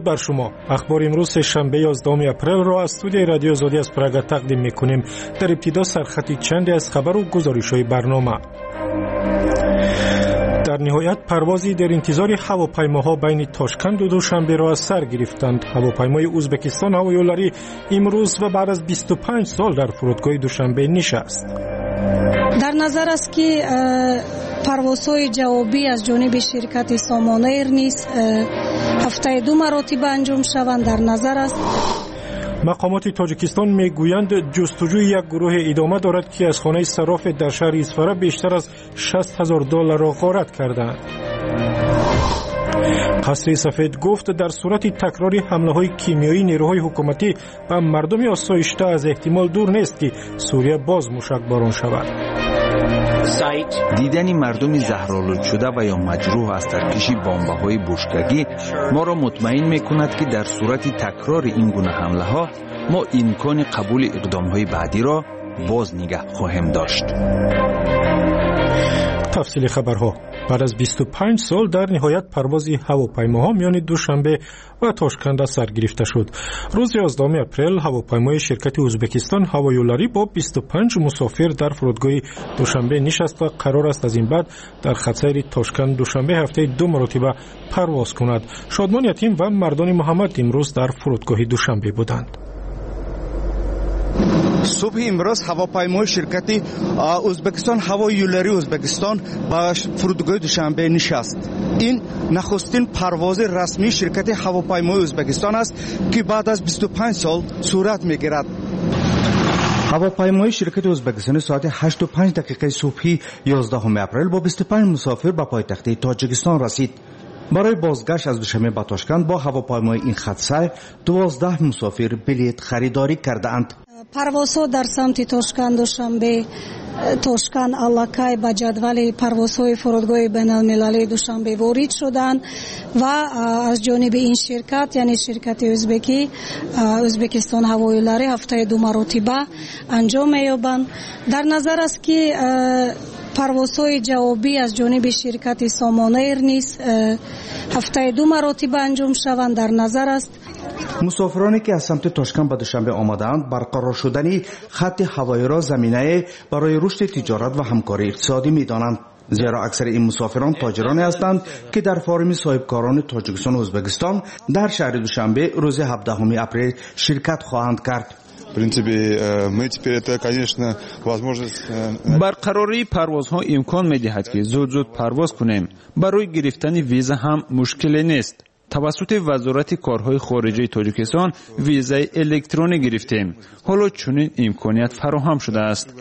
درود بر شما. اخبار امروز شنبه 11 اپریل را از استودیوی رادیو آزادی از پراگ تقدیم می‌کنیم. در ابتدا سرخطی چندی از خبر و گزارش‌های برنامه. در نهایت پروازی در انتظار هواپیماها بین تاشکند و دوشنبه را از سر گرفتند. هواپیمای ازبکستان هوایولاری امروز و بعد از 25 سال در فرودگاه دوشنبه نشست. در نظر است که پروازهای جوابی از جانب شرکت سامان ایر نیز هفته 2 مراتب انجام شوند در نظر است. مقامات تاجیکستان میگویند جستجوی یک گروه ادامه دارد که از خانه صراف در شهر اسفره بیشتر از $60,000 را غارت کردند. قصر سفید گفت در صورت تکراری حمله‌های کیمیایی نیروهای حکومتی به مردم آسایشته از احتمال دور نیست که سوریه باز موشکباران شود. دیدن مردم زهرآلود شده و یا مجروح از ترکش بمب‌های بشکگی ما را مطمئن می‌کند که در صورت تکرار این گونه حمله‌ها ما امکان قبول اقدام‌های بعدی را باز نگه خواهیم داشت. تفصیل خبرها. بعد از 25 سال در نهایت پروازی هواپیماها میان دوشنبه و تاشکند سر گرفته شد. روز 11 اپریل هواپیمای شرکت ازبکستان هوایولاری با 25 مسافر در فرودگاه دوشنبه نشست و قرار است از این بعد در خط سیر تاشکند دوشنبه هفته 2 مرتبه پرواز کند. شادمان یتیم و مردان محمد امروز در فرودگاه دوشنبه بودند. صبح امروز هواپیمای شرکت ازبکستان هوایولاری ازبکستان با فرودگاه دوشنبه نشست. این نخستین پرواز رسمی شرکت هواپیمای ازبکستان است که بعد از 25 سال صورت میگیرد. هواپیمای شرکت ازبکستان ساعت 8:05 صبحی 11 اپریل با 25 مسافر به پایتخت تاجیکستان رسید. برای بازگشت از دوشنبه به تاشکند با هواپیمای این خط سیر 12 مسافر بلیط خریداری کردند. پروازها در سمت تاشکند دوشنبه تاشکند علکای با جدول پروازهای فرودگاه بین‌المللی دوشنبه وارد شدند و از جانب این شرکت یعنی شرکت ازبکستان هوایولاری هفته 2 مرتبه انجام می‌یابند. در نظر است که پروازهای جوابی از جانب شرکت سامان ایر نیز هفته 2 مرتبه انجام شوند در نظر است. مسافرانی که از سمت تاشکند به دوشنبه آمدند برقرار شدن خط هوایی را زمینه برای رشد تجارت و همکاری اقتصادی می‌دانند، زیرا اکثر این مسافران تاجرانی هستند که در فارم صاحبکاران تاجیکستان و ازبکستان در شهر دوشنبه روز 17 اپریل شرکت خواهند کرد. برقراری پروازها امکان می‌دهد که زود پرواز کنیم. برای گرفتن ویزا هم مشکلی نیست. توسط وزارت کارهای خارجه تاجیکستان ویزای الکترونی گرفتیم. حالا چنین امکانیت فراهم شده است.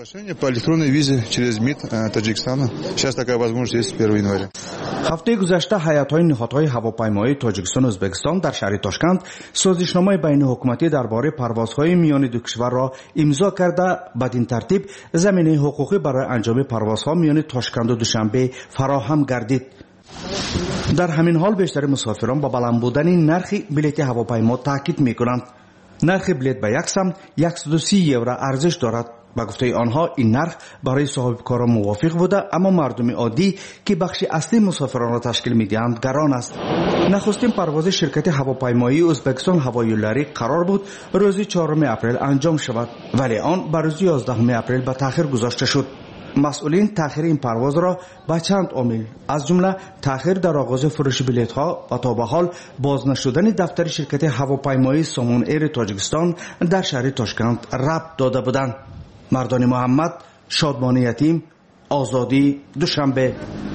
هفته گذشته هیئت‌های نهادهای هواپیمایی تاجیکستان و ازبکستان در شهر تاشکند سازشنامه بین حکومتی درباره پروازهای میان دو کشور را امضا کرده. بدین ترتیب زمینه حقوقی برای انجام پروازها میان تاشکند و دوشنبه فراهم گردید. در همین حال بیشتر مسافران با بلند بودن نرخ بلیط هواپیما تاکید می‌کنند. نرخ بلیط به یک سمت 130 یورو ارزش دارد. با گفته آنها این نرخ برای صاحبکاران موافق بوده، اما مردم عادی که بخش اصلی مسافران را تشکیل می‌دهند گران است. نخستین پرواز شرکت هواپیمایی ازبکستان هوایولاری قرار بود روز 4 اپریل انجام شود، ولی آن بر روز 11 اپریل به تأخیر گذاشته شد. مسئولین تأخیر این پرواز را به چند عامل از جمله تأخیر در آغاز فروش بلیط‌ها و تا به حال باز نشدن دفتر شرکت هواپیمایی سامان ایر تاجیکستان در شهر تاشکند ربط داده بودند. مردان محمد، شادمان یتیم، آزادی، دوشنبه.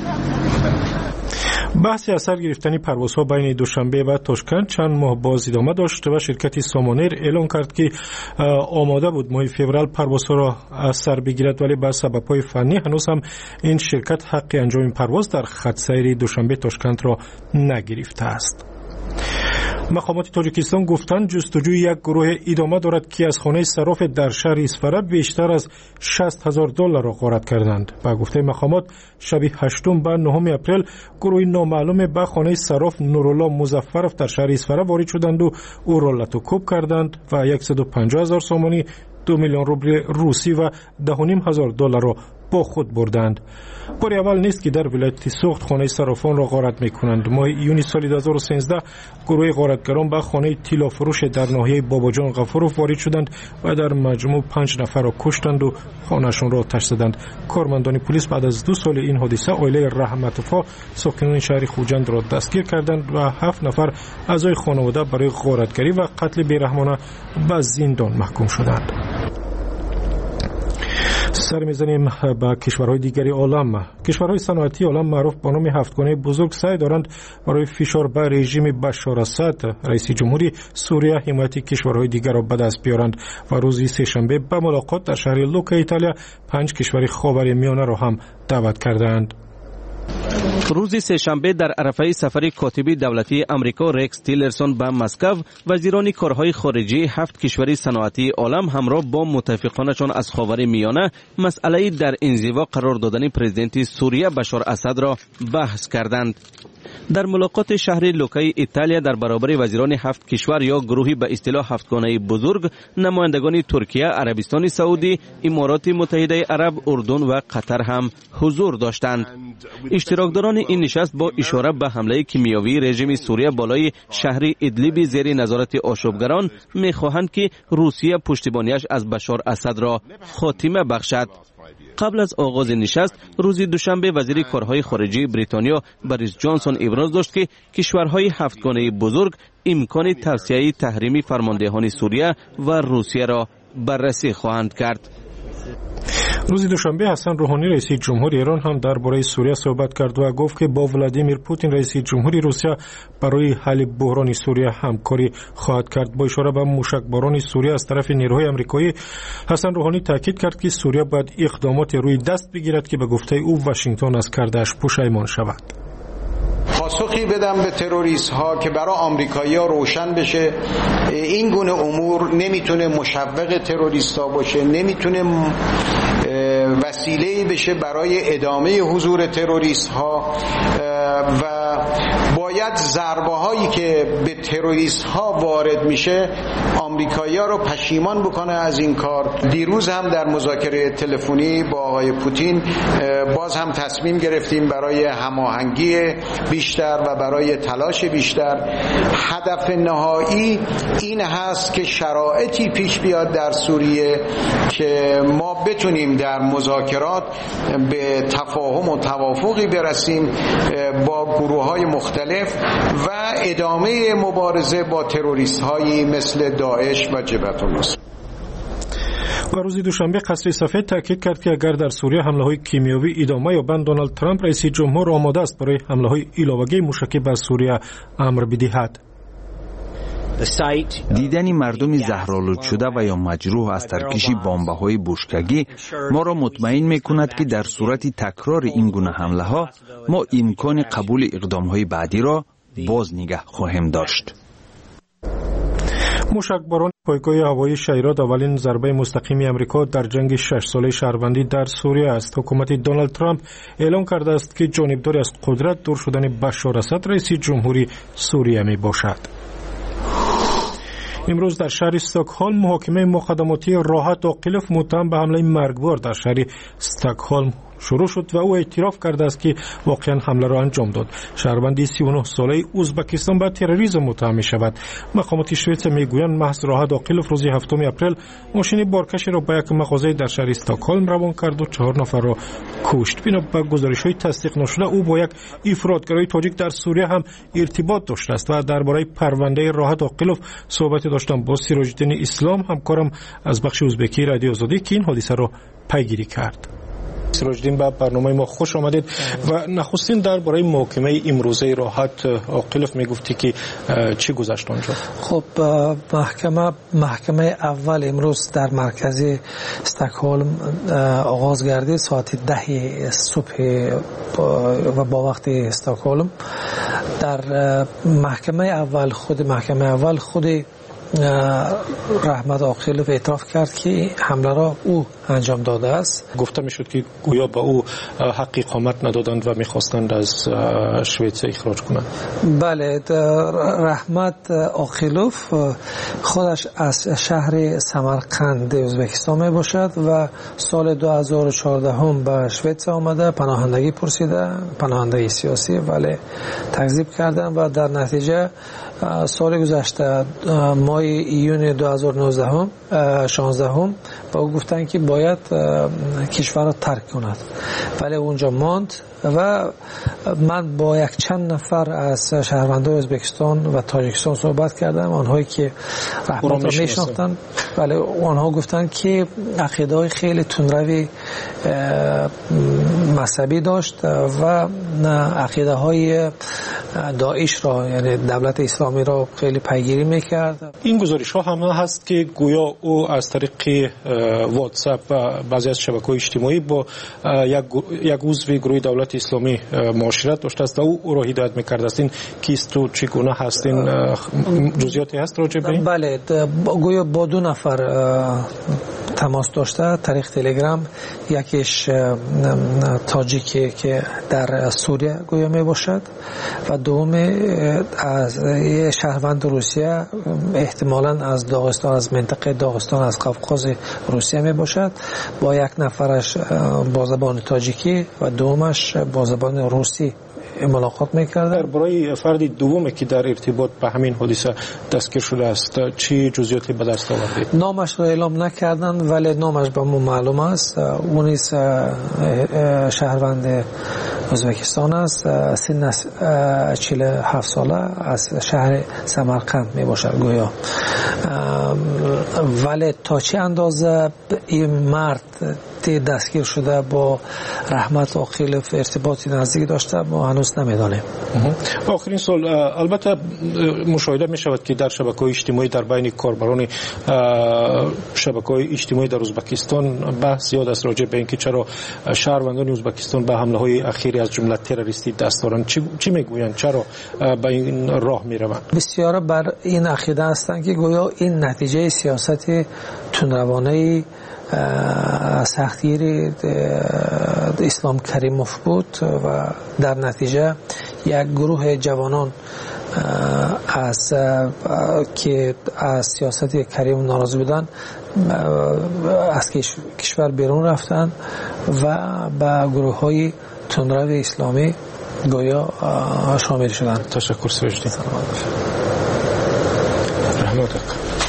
بحث اثر گرفتن پروازها بین دوشنبه و تاشکند چند ماه باز ادامه داشت و شرکت سامان ایر اعلام کرد که آماده بود ماه فوریه پروازها را از سر بگیرد، ولی به سبب‌های فنی هنوز هم این شرکت حق انجام پرواز در خط سیر دوشنبه تاشکند را نگرفته است. مقامات تاجیکستان گفتند جستجوی یک گروه ادامه دارد که از خانه صراف در شهر اسفره بیشتر از $60,000 را غارت کردند. با گفته مقامات شب 8 و 9 اپریل گروه نامعلوم به خانه صراف نورالله مظفرов در شهر اسفره وارد شدند و او را لطوکوب کردند و 150,000 سومانی 2 میلیون روبل روسی و $10,500 را با خود بردند. بار اول نیست که در ولایت سوخت خانه صرافان را غارت میکنند. ماه یونی سال 2013 گروه غارتگران به خانه طلا فروش در ناحیه باباجان غفورов وارد شدند و در مجموع 5 نفر را کشتند و خانه‌شان را آتش زدند. کارمندان پلیس بعد از 2 سال این حادثه عائله رحمت‌وفا ساکنان شهر خوجند را دستگیر کردند و 7 نفر اعضای خانواده برای غارتگری و قتل بیرحمانه به زندان محکوم شدند. سر میزنیم به کشورهای دیگری عالم. کشورهای صنعتی عالم معروف به نام هفتگانه بزرگ سعی دارند برای فشار بر رژیم بشار اسد رئیس جمهوری سوریه حمایت کشورهای دیگر را به دست بیارند و روز سه‌شنبه به ملاقات در شهر لوکا ایتالیا 5 کشور خاورمیانه را هم دعوت کردند. روز سه‌شنبه در عرفه سفر کاتب دولتی امریکا رکس تیلرسون به مسکو، وزیران کارهای خارجی 7 کشور صنعتی عالم همراه با متفقانشان از خاورمیانه مسئله در انزوا قرار دادن پرزیدنت سوریه بشار اسد را بحث کردند. در ملاقات شهر لوکای ایتالیا در برابر وزیران 7 کشور یا گروهی به اصطلاح هفتگانه بزرگ، نمایندگان ترکیه، عربستان سعودی، امارات متحده عرب، اردن و قطر هم حضور داشتند. اشتراکداران این نشست با اشاره به حمله کیمیاوی رژیم سوریه بالای شهر ادلیب زیر نظارت آشوبگران می‌خواهند که روسیه پشتیبانیش از بشار اسد را خاتمه بخشد. قبل از آغاز نشست روز دوشنبه وزیر کارهای خارجی بریتانیا بوریس جانسون ابراز داشت که کشورهای هفتگانه بزرگ امکان توسعه تحریمی فرماندهان سوریه و روسیه را بررسی خواهند کرد. روز دوشنبه حسن روحانی رئیس جمهوری ایران هم درباره سوریه صحبت کرد و گفت که با ولادیمیر پوتین رئیس جمهوری روسیه برای حل بحران سوریه همکاری خواهد کرد. با اشاره به موشکباران سوریه از طرف نیروهای آمریکایی، حسن روحانی تاکید کرد که سوریه باید اقدامات روی دست بگیرد که به گفته او واشنگتن از کرده‌اش پشیمان شود. پاسخی بدم به تروریست ها که برای آمریکایی ها روشن بشه این گونه امور نمیتونه مشوق تروریست ها باشه، نمیتونه وسیله‌ای بشه برای ادامه حضور تروریست ها و باید ضربه هایی که به تروریست ها وارد میشه آمریکایی‌ها رو پشیمان بکنه از این کار. دیروز هم در مذاکره تلفنی با آقای پوتین باز هم تصمیم گرفتیم برای هماهنگی بیشتر و برای تلاش بیشتر. هدف نهایی این هست که شرایطی پیش بیاد در سوریه که ما بتونیم در مذاکرات به تفاهم و توافقی برسیم با گروه‌های مختلف و ادامه مبارزه با تروریست‌هایی مثل داعش و جبهة النصرة. و روز دوشنبه قصر سفید تاکید کرد که اگر در سوریه حمله‌های کیمیاوی ادامه یابند دونالد ترامپ رئیس جمهور آماده است برای حمله‌های علاوه‌ای موشکی بر سوریه امر بدهد. دیدن مردم زهرآلود شده و یا مجروح از ترکش بمب‌های بوشکگی ما را مطمئن می‌کند که در صورت تکرار این گونه حمله‌ها ما امکان قبول اقدام‌های بعدی را باز نگه خواهیم داشت. موشکباران پایگاه هوایی شیرات اولین ضربه مستقیم امریکا در جنگ 6 ساله شهروندی در سوریه است. حکومت دونالد ترامپ اعلام کرده است که جانبداری از قدرت دور شدن بشار اسد رئیس جمهوری سوریه می باشد. امروز در شهر استکهلم محاکمه مقدماتی راحت عاقلوف متهم به حمله مرگبار در شهر استکهلم شروع شد و او اعتراف کرده است که واقعا حمله را انجام داد. شهروندی 39 ساله ازبکستان به تروریسم متهم می شود. مقامات شوئیس میگویند محض راحت عاقلوف روز 7 اپریل ماشین بارکشی را به یک مغازه در شهر استکهلم روان کرد و 4 نفر را کشت. بنا به گزارش‌های تصدیق نشده او با یک افراطگرای تاجیک در سوریه هم ارتباط داشته است و درباره پرونده راحت عاقلوف صحبت داشتم با سیراج الدین اسلام، همکارم از بخش ازبکی رادیو آزادی که این حادثه را پیگیری کرد. سیراج الدین، به برنامه ما خوش آمدید. و نخستین درباره محاکمه امروزه راحت عاقلوف میگفتی که چی گذشت آنجا؟ خب محکمه اول امروز در مرکز استکهلم آغاز گردید ساعت 10 صبح و با وقت استکهلم. در محکمه اول خود رحمت عاقلوف اعتراف کرد که حمله را او انجام داده است. گفته میشد که گویا به او حق اقامت ندادند و میخواستند از شویتزر اخراج کنند. بله، رحمت عاقلوف خودش از شهر سمرقند ازبکستان می باشد و سال 2014 هم به شویتز آمده، پناهندگی پرسیده، پناهندگی سیاسی، ولی تکذیب کردن و در نتیجه سال گذشته ماه ایون 2016 با او گفتن که باید کشور را ترک کند، ولی اونجا ماند و من با یک چند نفر از شهروندان ازبکستان و تاجیکستان صحبت کردم، آنهایی که رحمت را میشناختند، ولی آنها گفتند که عقیده‌های خیلی تندروی مذهبی داشت و عقیده‌های داعش را، یعنی دولت اسلامی را خیلی پیگیری میکرد. این گزارش ها هم هست که گویا او از طریق واتساپ و بعضی از شبکه‌های اجتماعی با یک عضو گروه دولت اسلامی معاشرت داشته است و او را هدایت میکرد است. این کیست و چگونه هست؟ این جزئیاتی هست راجع به این؟ بله، گویا با دو نفر تماس داشته طریق تلگرام، یکیش تاجیکی که در سوریه گویا می باشد و دوم از شهروند روسیه، احتمالاً از داغستان، از منطقه داغستان، از قفقاز روسیه می باشد. با یک نفرش با زبان تاجیکی و دومش با زبان روسی ملاقات میکرده. برای فرد دومی که در ارتباط به همین حادثه دستگیر شده است چی جزئیاتی به دست آورده؟ نامش را اعلام نکردند، ولی نامش به ما معلوم است. اون نیز شهروند ازبکستان است، سن 47 ساله، از شهر سمرقند می باشد گویا. ولی تا چه اندازه این مرد دستگیر شده با رحمت عاقلوف ارتباطی نزدیک داشته ما هنوز نمیدانیم. آخرین سوال، البته مشاهده می شود که در شبکه‌های اجتماعی در بین کاربران شبکه‌های اجتماعی در ازبکستان بحث زیاد است راجع به اینکه چرا شهروندان ازبکستان به حمله‌های اخیری از جمله تروریستی دست دارند. چی میگویند؟ چرا به این راه میروند؟ بسیار بر این عقیده هستند که گویا این نتیجه سیاست تندروانه سختگیری اسلام کریموف بود و در نتیجه یک گروه جوانان که از سیاست کریم ناراضی بودن از کشور بیرون رفتن و به گروه های تندرو اسلامی گویا شامل شدن. تشکر سرشتی. رحمتك.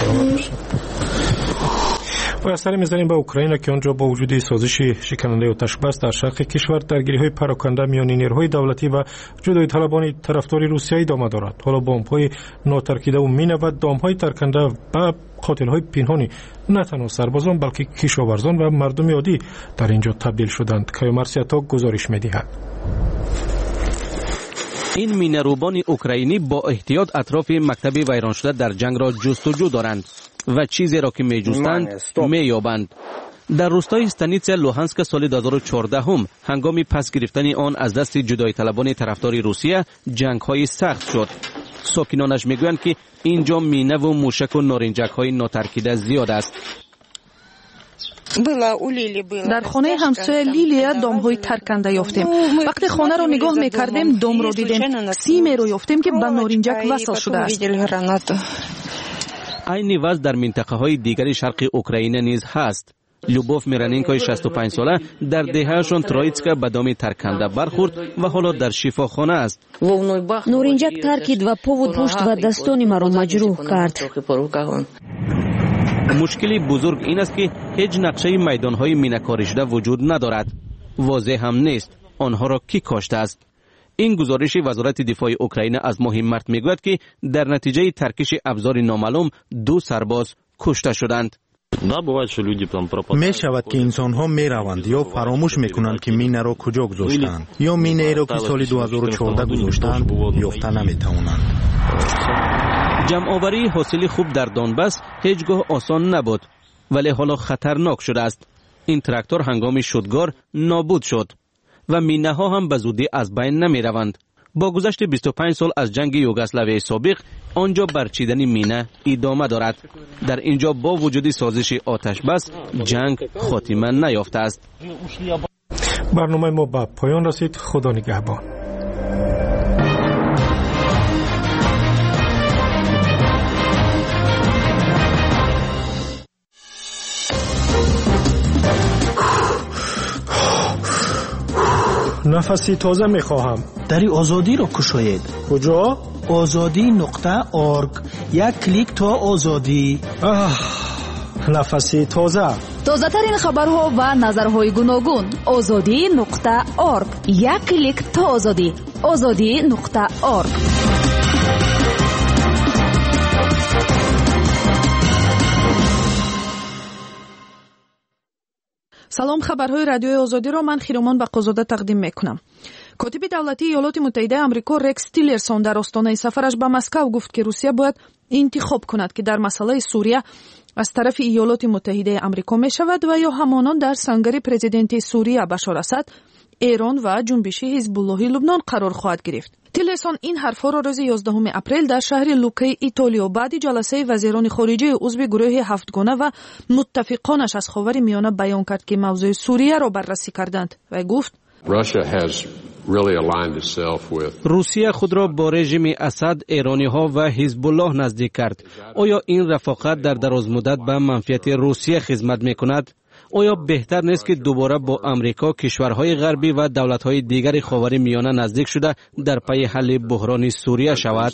و اثر میزنیم به اوکراین که آنجا با وجود سازش شکننده آتش بس در شرق کشور درگیری‌های پراکنده میان نیروهای دولتی و جدایی طلبان طرفدار روسیه ادامه دارد. حالا بمب‌های ناترکیده و مینه و دام‌های ترکنده و قاتل‌های پنهانی نه تنها سربازان بلکه کشاورزان و مردم عادی در اینجا تبدیل شدند. کیومرسیاتا گزارش می‌دهد. این مینه‌روبان اوکراینی با احتیاط اطراف مکتب ویران شده در جنگ را جستجو دارند و چیزی را که می‌جوستند می‌یابند. در روستای استانیتسیا لوهانسک سال 2014 هم هنگام پس گرفتن آن از دست جدایی طلبان طرفدار روسیه جنگ‌های سخت شد. ساکنانش می‌گویند که اینجا مینه و موشک و نارنجک‌های ناترکیده زیاد است. در خانه همسایه لیلیا دام‌های ترکنده یافتیم. وقتی خانه را نگاه می‌کردیم دام را دیدیم. سیم را یافتیم که به نارنجک وصل شده است. این وضع در منطقه‌های دیگر شرق اوکراین نیز هست. لوبوف میرانینکوی 65 ساله در دهه‌شان ترویتسکا به دام ترکنده برخورد و حالا در شفاخانه است. نارنجک ترکید و پا و پشت و دستان مرا مجروح کرد. مشکلی بزرگ این است که هیچ نقشه میدان‌های مینه‌کاری شده وجود ندارد. واضح هم نیست آنها را کی کاشته است. این گزارش وزارت دفاع اوکراین از ماه مارس میگوید که در نتیجه ترکش ابزار نامعلوم 2 سرباز کشته شدند. می شود که انسان ها می روند یا فراموش می کنند که مینه را کجا گذاشتند یا مینه ای را که سال 2014 گذاشتند یافته نمی توانند. جمع‌آوری حاصل خوب در دونباس هیچگاه آسان نبود ولی حالا خطرناک شده است. این تراکتور هنگام شدگار نابود شد و مینه ها هم به زودی از بین نمی روند. با گذشت 25 سال از جنگ یوگسلاویای سابق آنجا برچیدن مینه ادامه دارد. در اینجا با وجود سازش آتش بس جنگ خاتمه نیافته است. برنامه ما به پایان رسید. خدا نگهبان. نفسی تازه میخواهم. دری آزادی را کشاید. کجا؟ azadi.org. یک کلیک تا آزادی. نفسی تازه. تازه ترین خبرها و نظرهای گوناگون. azadi.org. یک کلیک تا آزادی. azadi.org. سلام، خبرهای رادیوی آزادی را من خیرومان بقازاده تقدیم میکنم. کاتب دولتی ایالات متحده آمریکا رکس تیلرسون در آستانه سفرش به مسکو گفت که روسیه باید انتخاب کند که در مسئله سوریه از طرف ایالات متحده آمریکا می شود و یا همانان در سنگر پرزیدنت سوریه بشار اسد، ایران و جنبش حزب الله لبنان قرار خواهد گرفت. تیلرسون این حرفا را روز 11 اپریل در شهر لوکی ایتالیا بعد جلسه وزیران خارجه عضو گروه هفتگانه و متفقانش از خاور میانه بیان کرد که موضوع سوریه را بررسی کردند و گفت روسیه خود را با رژیم اسد، ایرانی ها و حزب الله نزدیک کرد. آیا این رفاقت در دراز مدت به منفعت روسیه خدمت می کند؟ آیا بهتر نیست که دوباره با امریکا، کشورهای غربی و دولت‌های دیگر خاور میانه نزدیک شده در پی حل بحران سوریه شود؟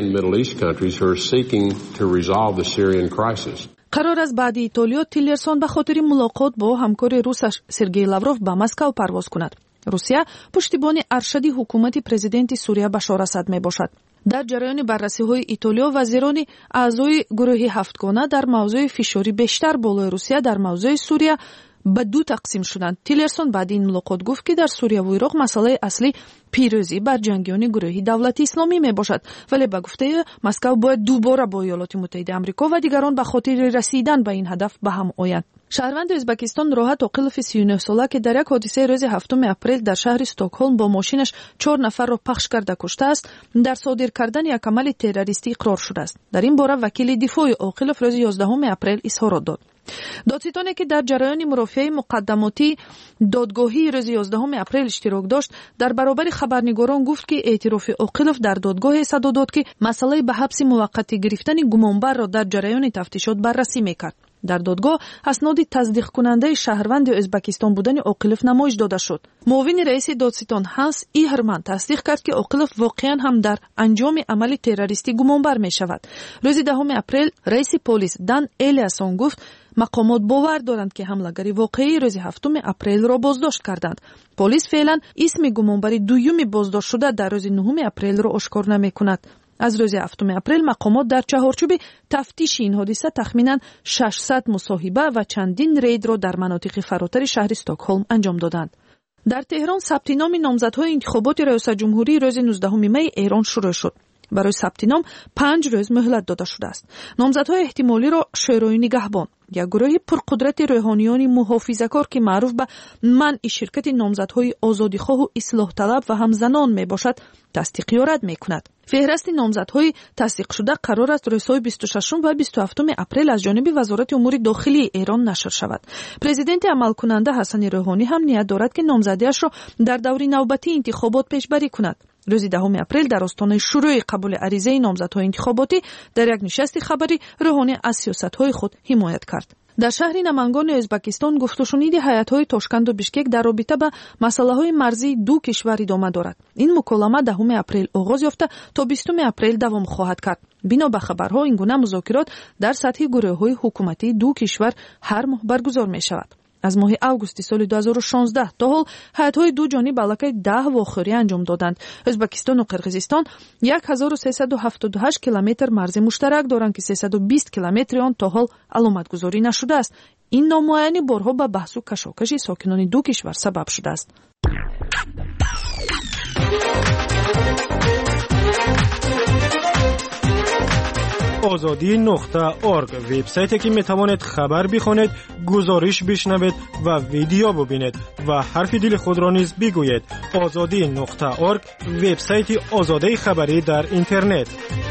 قرار است بعد ایتالیا تیلرسون به خاطر ملاقات با همکار روسش سرگئی لاوروف به مسکو پرواز کند. روسیه پشتیبان ارشد حکومت پرزیدنت سوریه بشار اسد می باشد. در جریان بررسی‌های ایتالیا وزیران اعضای گروه هفتگانه در موضوع فشاری بیشتر بالای روسیه در موضوع سوریه به دو تقسیم شدند. تیلرسون بعد این ملاقات گفت که در سوریه و عراق مسئله اصلی پیروزی بر جنگیان گروه دولت اسلامی می باشد، ولی به گفته مسکو باید دوباره با ایالات متحده آمریکا و دیگران به خاطر رسیدن به این هدف به هم آیند. شهروند ازبکستان راحت عاقلوف 39 ساله که در یک حادثه روز 7 اپریل در شهر استکهلم با ماشینش 4 نفر را پخش کرده کشته است، در صادر کردن یک عمل تروریستی اقرار شده است. در این باره وکیل دفاع عاقلوف روز 11 اپریل اظهارات داد. دادستانی که در جریان مرافعه مقدماتی دادگاهی روز 11 اپریل اشتراک داشت در برابر خبرنگاران گفت که اعتراف عاقلوف در دادگاه اصرار داد که مسئله به حبس موقتی گرفتن گمانبر را در جریان تفتیشات بررسی میکرد. در دادگاه اسناد تصدیق کننده شهروند ازبکستان بودن عاقلوف نمایش داده شد. معاون رئیس دادستان هانس ایهرمن تصدیق کرد که عاقلوف واقعا هم در انجام عمل تروریستی گمانبر می شود. روز 10 اپریل رئیس پلیس دان الیاسون گفت مقامات باور دارند که حمله‌گری واقعی روز 7 اپریل را بازداشت کردند. پلیس فعلا اسم گمانبر دومی بازداشت شده در روز 9 اپریل را آشکار نمی‌کند. از روز 7 اپریل مقامات در چهارچوب تفتیش این حادثه تخمیناً 600 مصاحبه و چندین رید را در مناطق فراتر شهر استکهلم انجام دادند. در تهران ثبت نام نامزدهای انتخابات ریاست جمهوری روز 19 می ایران شروع شد. برای ثبت نام 5 روز مهلت داده شده است. نامزدهای احتمالی را شورای نگهبان، یک گروه پرقدرت روحانیان محافظه‌کار که معروف به منع شرکت نامزدهای آزادیخواه و اصلاح طلب و هم زنان می باشد تصدیق یا رد می کند. فهرست نامزدهای تصدیق شده قرار است روزهای 26 و 27 اپریل از جانب وزارت امور داخلی ایران نشر شود. پرزیدنت عملکننده حسن روحانی هم نیت دارد که نامزدیش را در دور نوبتی انتخابات پیشبری کند. روز 10 اپریل در آستانه شروع قبول عریضه نامزدهای انتخاباتی در یک نشست خبری روحانی از سیاست‌های خود حمایت کرد. در شهر نمنگان ازبکستان گفت و شنید هیئت‌های تاشکند و بیشکک در رابطه با مسائل مرزی دو کشور ادامه دارد. این مکالمه 10 اپریل آغاز یافته تا 20 اپریل دوام خواهد کرد. بنا به خبرها این گونه مذاکرات در سطح گروه‌های حکومتی دو کشور هر ماه برگزار می‌شود. از ماه اوگوست سال 2016 تا حال هیئت‌های دو جانب علاقه 10 واخوری انجام دادند. ازبکستان و قرقیزستان 1378 کیلومتر مرز مشترک دارند که 320 کیلومتر آن تا حال علامت گذاری نشده است. این نامعینی بارها به بحث و کشاکش ساکنان دو کشور سبب شده است. azadi.org وبسایتی که میتوانید خبر بخونید، گزارش بشنوید و ویدیو ببینید و حرف دل خود را نیز بگویید. azadi.org وبسایت آزادی خبری در اینترنت.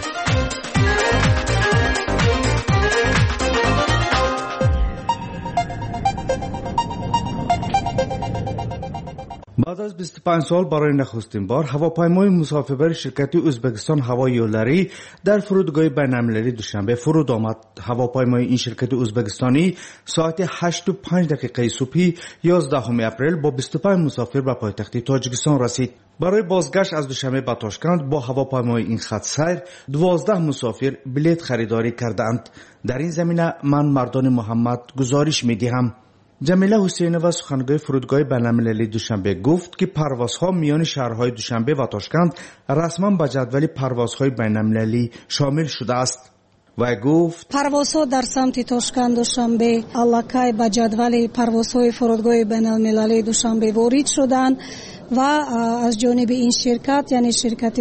بعد از 25 سال برای نخستین بار هواپیمای مسافربر شرکت ازبکستان هوایی یولری در فرودگاه بین‌المللی دوشنبه فرود آمد. هواپیمای این شرکت ازبکستانی ساعت 8:05 صبح 11 اپریل با 25 مسافر به پایتخت تاجیکستان رسید. برای بازگشت از دوشنبه به تاشکند با هواپیمای این خط سیر 12 مسافر بلیط خریداری کردند. در این زمینه من مردان محمد گزارش می‌دهم. جمیله حسینова سخنگوی فرودگاه بین‌المللی دوشنبه گفت که پروازها میان شهرهای دوشنبه و تاشکند رسما به جدول پروازهای بین‌المللی شامل شده است. و گفت پروازها در سمت تاشکند دوشنبه الکی به جدول پروازهای فرودگاه بین‌المللی دوشنبه وارد شدند و از جانب این شرکت یعنی شرکت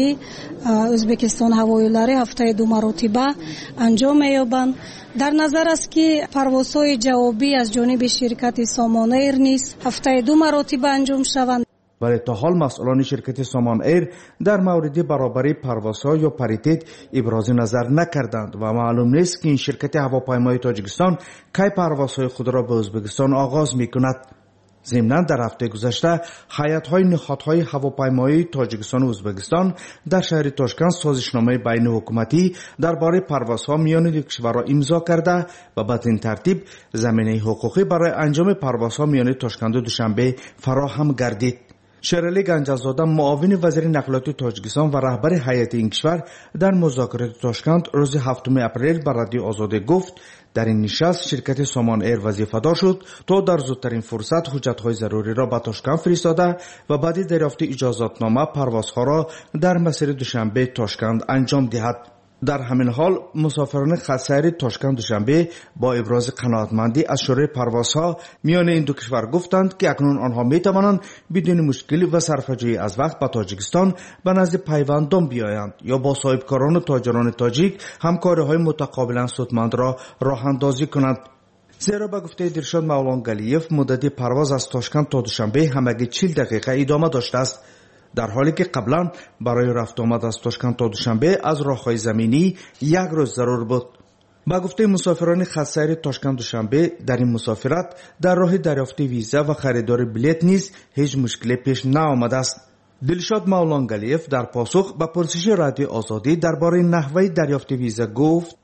ازبکستان هوایی یولری هفته 2 مرتبه انجام می‌یابند. در نظر است که پروازهای جوابی از جانب شرکت سامان ایر نیز هفته 2 مرتبه انجام شوند. ولی تا حال مسئولان شرکت سامان ایر در مورد برابری پروازها یا پاریتت ابراز نظر نکردند و معلوم نیست که این شرکت هواپیمای تاجیکستان کی پروازهای خود را به ازبکستان آغاز می‌کند. ضمناً در هفته گذشته هیئت‌های نهادهای هواپیمایی تاجیکستان و ازبکستان در شهر تاشکند سازشنامه بین حکومتی درباره پروازها میان دو کشورها امضا کرده و بدین ترتیب زمینه حقوقی برای انجام پروازها میان تاشکند و دوشنبه فراهم گردید. شیرعلی گنجزاده معاون وزیر نقلیات تاجیکستان و رهبر هیئت این کشور در مذاکرات تاشکند روز 7 اپریل به رادیو آزادی گفت در این نشست شرکت سامان ایر وظیفه‌دار شد تا در زودترین فرصت حجت‌های ضروری را به تاشکند فرستاده و بعد دریافت اجازتنامه پروازها را در مسیر دوشنبه تاشکند انجام دهد. در همین حال مسافران خط سیر تاشکند دوشنبه با ابراز قناعتمندی از شروع پروازها میان این دو کشور گفتند که اکنون آنها میتوانند بدون مشکل و صرفه‌جویی از وقت به تاجیکستان به نزد پیوندان بیایند یا با صاحبکاران و تاجران تاجیک همکاری‌های متقابلا سودمند را راه اندازی کنند. زیرا به گفته درشاد مولانگلیف مدت پرواز از تاشکند تا دوشنبه همگی 40 دقیقه ادامه داشته است، در حالی که قبلا برای رفت آمد از تاشکند تا دوشنبه از راه‌های زمینی 1 روز ضرور بود. با گفته مسافران خط سیر تاشکند دوشنبه در این مسافرت در راه دریافت ویزا و خریدار بلیط نیز هیچ مشکلی پیش نآمده است. دلشاد مولانگلیف در پاسخ به پرسش رادیو آزادی درباره نحوه دریافت ویزا گفت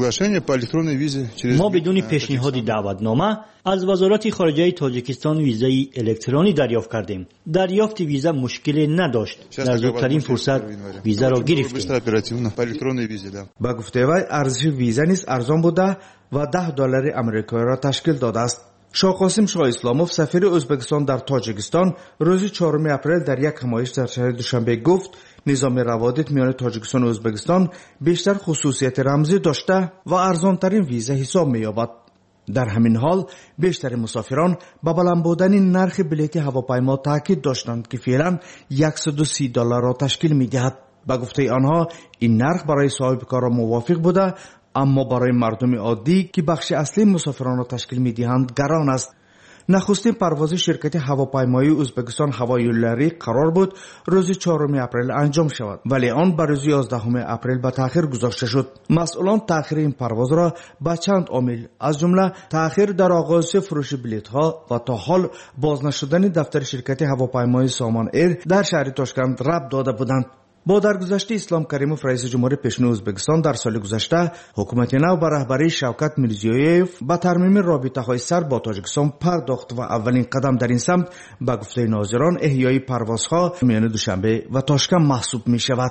ما بدون پیشنهاد دعوتنامه از وزارت خارجه تاجیکستان ویزای الکترونی دریافت کردیم. دریافت ویزا مشکلی نداشت. در زودترین فرصت ویزا را گرفتیم. با گفته وی ارزش ویزا نیز ارزان بوده و $10 آمریکایی را تشکیل داده است. شاه قاسم شاه اسلاموف سفیر ازبکستان در تاجیکستان روز 4 اپریل در یک همایش در شهر دوشنبه گفت نظام روابط میان تاجیکستان و ازبکستان بیشتر خصوصیت رمزی داشته و ارزانترین ویزا حساب می‌یابد. در همین حال بیشتر مسافران با بلند بودن نرخ بلیط هواپیما تاکید داشتند که فعلا $130 را تشکیل می‌دهد. با گفته آنها این نرخ برای صاحبکاران موافق بوده، اما برای مردم عادی که بخش اصلی مسافران را تشکیل می‌دهند گران است. نخستین پرواز شرکت هواپیمایی ازبکستان هوایی یولری قرار بود روز 4 اپریل انجام شود، ولی آن به روز 11 اپریل به تأخیر گذاشته شد. مسئولان تأخیر این پرواز را به چند عامل از جمله تأخیر در آغاز فروش بلیط‌ها و تا حال باز نشدن دفتر شرکت هواپیمایی سامان ایر در شهر تاشکند ربط داده بودند. با درگذشت اسلام کریموف رئیس جمهور پیشین ازبکستان در سال گذشته حکومت نو به رهبری شوکت میرزیویف با ترمیم رابطه‌های سر با تاجیکستان پرداخت و اولین قدم در این سمت به گفته ناظران احیای پروازها میان دوشنبه و تاشکند محسوب می شود.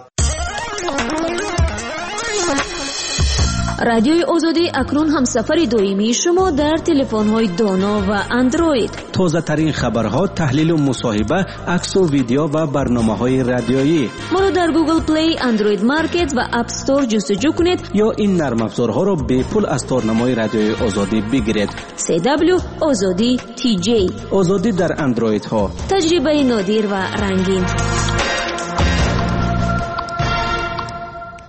رادیوی آزادی اکنون همسفر دائمی شما در تلفن‌های دانا و اندروید. تازه ترین خبرها، تحلیل و مصاحبه، عکس و ویدیو و برنامه‌های رادیویی. ما را در گوگل پلی، اندروید مارکت و اپ استور جستجو کنید یا این نرم افزارها را به پول از تارنمای رادیوی آزادی بگیرید. CW آزادی TJ آزادی در اندروید ها. تجربه نادر و رنگین.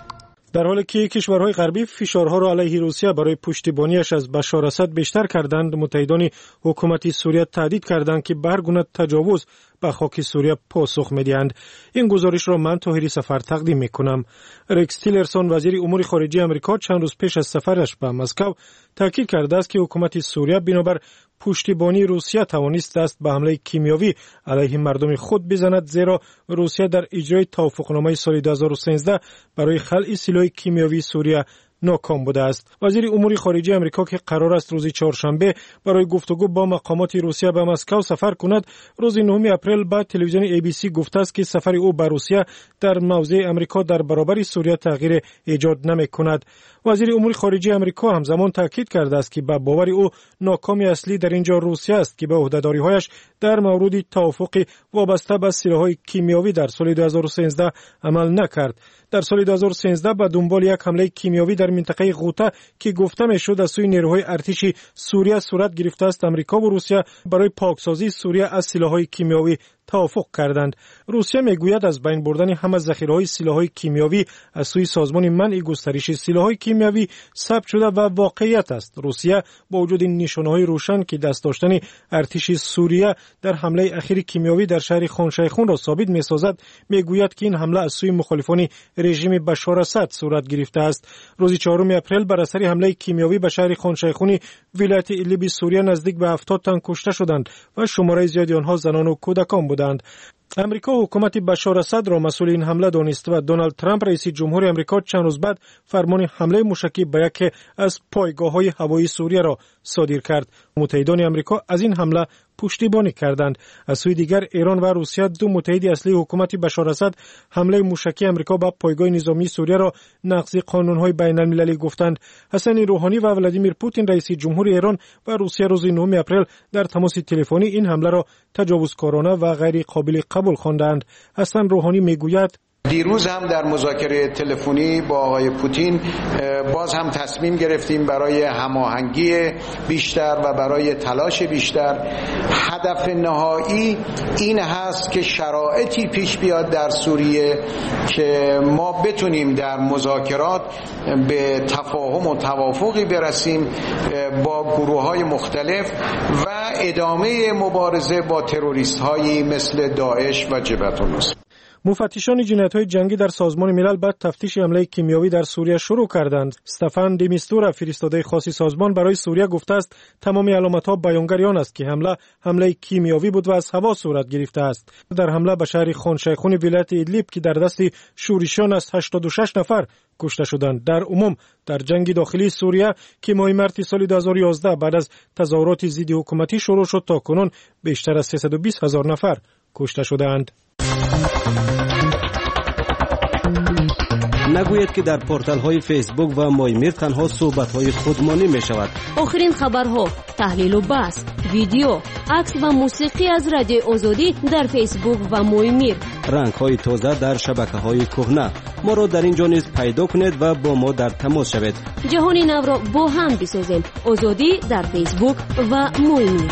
در حالی که کشورهای غربی فشارها را علیه روسیه برای پشتیبانیش از بشار اسد بیشتر کردند، متحدان حکومت سوریه تهدید کردند که به هر گونه تجاوز به خاک سوریه پاسخ می‌دهند. این گزارش را من طاهری سفر تقدیم می‌کنم. رکس تیلرسون وزیر امور خارجه آمریکا چند روز پیش از سفرش به مسکو تاکید کرده است که حکومت سوریه بنابر پشتیبانی روسیه توانست دست به حمله کیمیاوی علیه مردم خود بزند، زیرا روسیه در اجرای توافقنامه سال 2013 برای خلع سلاح کیمیاوی سوریه ناکام بوده است. وزیر امور خارجه آمریکا که قرار است روز چهارشنبه برای گفتگو با مقامات روسیه به مسکو سفر کند، روز 9 اپریل به تلویزیون ABC گفته است که سفر او به روسیه در موضع آمریکا در برابر سوریه تغییر ایجاد نمی‌کند. وزیر امور خارجه آمریکا همزمان تاکید کرده است که به باور او ناکامی اصلی در اینجا روسیه است که به عهده‌داری‌هایش در مورد توافق وابسته به سلاح‌های کیمیاوی در سال 2013 عمل نکرد. در سال 2013 به دنبال یک حمله کیمیاوی در منطقه غوطه که گفته میشد از سوی نیروهای ارتش سوریه صورت گرفته است، آمریکا و روسیه برای پاکسازی سوریه از سلاح‌های کیمیاوی توافق کردند. روسیه میگوید از بین بردن همه ذخیره‌های سلاح‌های کیمیاوی از سوی سازمان منع گسترش سلاح‌های کیمیاوی ثبت شده و واقعیت است. روسیه با وجود نشانه‌های روشن که دست داشتن ارتش سوریه در حمله اخیر کیمیاوی در شهر خانشیخون را ثابت می‌سازد، میگوید که این حمله از سوی مخالفان رژیم بشار اسد صورت گرفته است. روز 4 اپریل بر اثر حمله کیمیاوی به شهر خانشیخون ولایت ایدلیب سوریه نزدیک به 70 تن کشته شدند و شماره زیادی آنها زنان و کودکان بودند. امریکا حکومت بشار اسد را مسئول این حمله دانست و دونالد ترامپ رئیس جمهور امریکا چند روز بعد فرمان حمله موشکی به یکی از پایگاه‌های هوایی سوریه را صادر کرد. متحدان امریکا از این حمله پشتیبانی کردند. از سوی دیگر ایران و روسیه، دو متحد اصلی حکومت بشار اسد، حمله موشکی امریکا به پایگاه نظامی سوریه را نقض قانون‌های بین‌المللی گفتند. حسن روحانی و ولادیمیر پوتین رئیس جمهور ایران و روسیه روز 9 اپریل در تماس تلفنی این حمله را تجاوزکارانه و غیر قابل قبول خواندند. حسن روحانی میگوید دیروز هم در مذاکره تلفنی با آقای پوتین باز هم تصمیم گرفتیم برای هماهنگی بیشتر و برای تلاش بیشتر. هدف نهایی این هست که شرایطی پیش بیاد در سوریه که ما بتونیم در مذاکرات به تفاهم و توافقی برسیم با گروه‌های مختلف و ادامه مبارزه با تروریست‌هایی مثل داعش و جبهة النصرة. مفتشان جنایت‌های جنگی در سازمان ملل بعد تفتیش حمله کیمیاوی در سوریه شروع کردند. استفان دمیستورا، فرستاده خاص سازمان برای سوریه، گفته است تمام علامت‌ها بیانگر آن است که حمله کیمیاوی بود و از هوا صورت گرفته است. در حمله به شهر خانشیخون ولایت ایدلیب که در دست شورشیان است 86 نفر کشته شدند. در عموم در جنگ داخلی سوریه که ماه مارس سال 2011 بعد از تظاهرات ضد حکومتی شروع شد تا کنون بیشتر از 320,000 نفر کشته شدند. نگوید که در پورتال های فیسبوک و مایمیر تنها صحبت های خودمانی می شود. آخرین خبرها، تحلیل و بحث، ویدیو، عکس و موسیقی از رادیو آزادی در فیسبوک و مایمیر. رنگ های تازه در شبکه های کهنه. ما را در اینجا نیز پیدا کنید و با ما در تماس شوید. جهان نو را با هم بسازیم. آزادی در فیسبوک و مایمیر.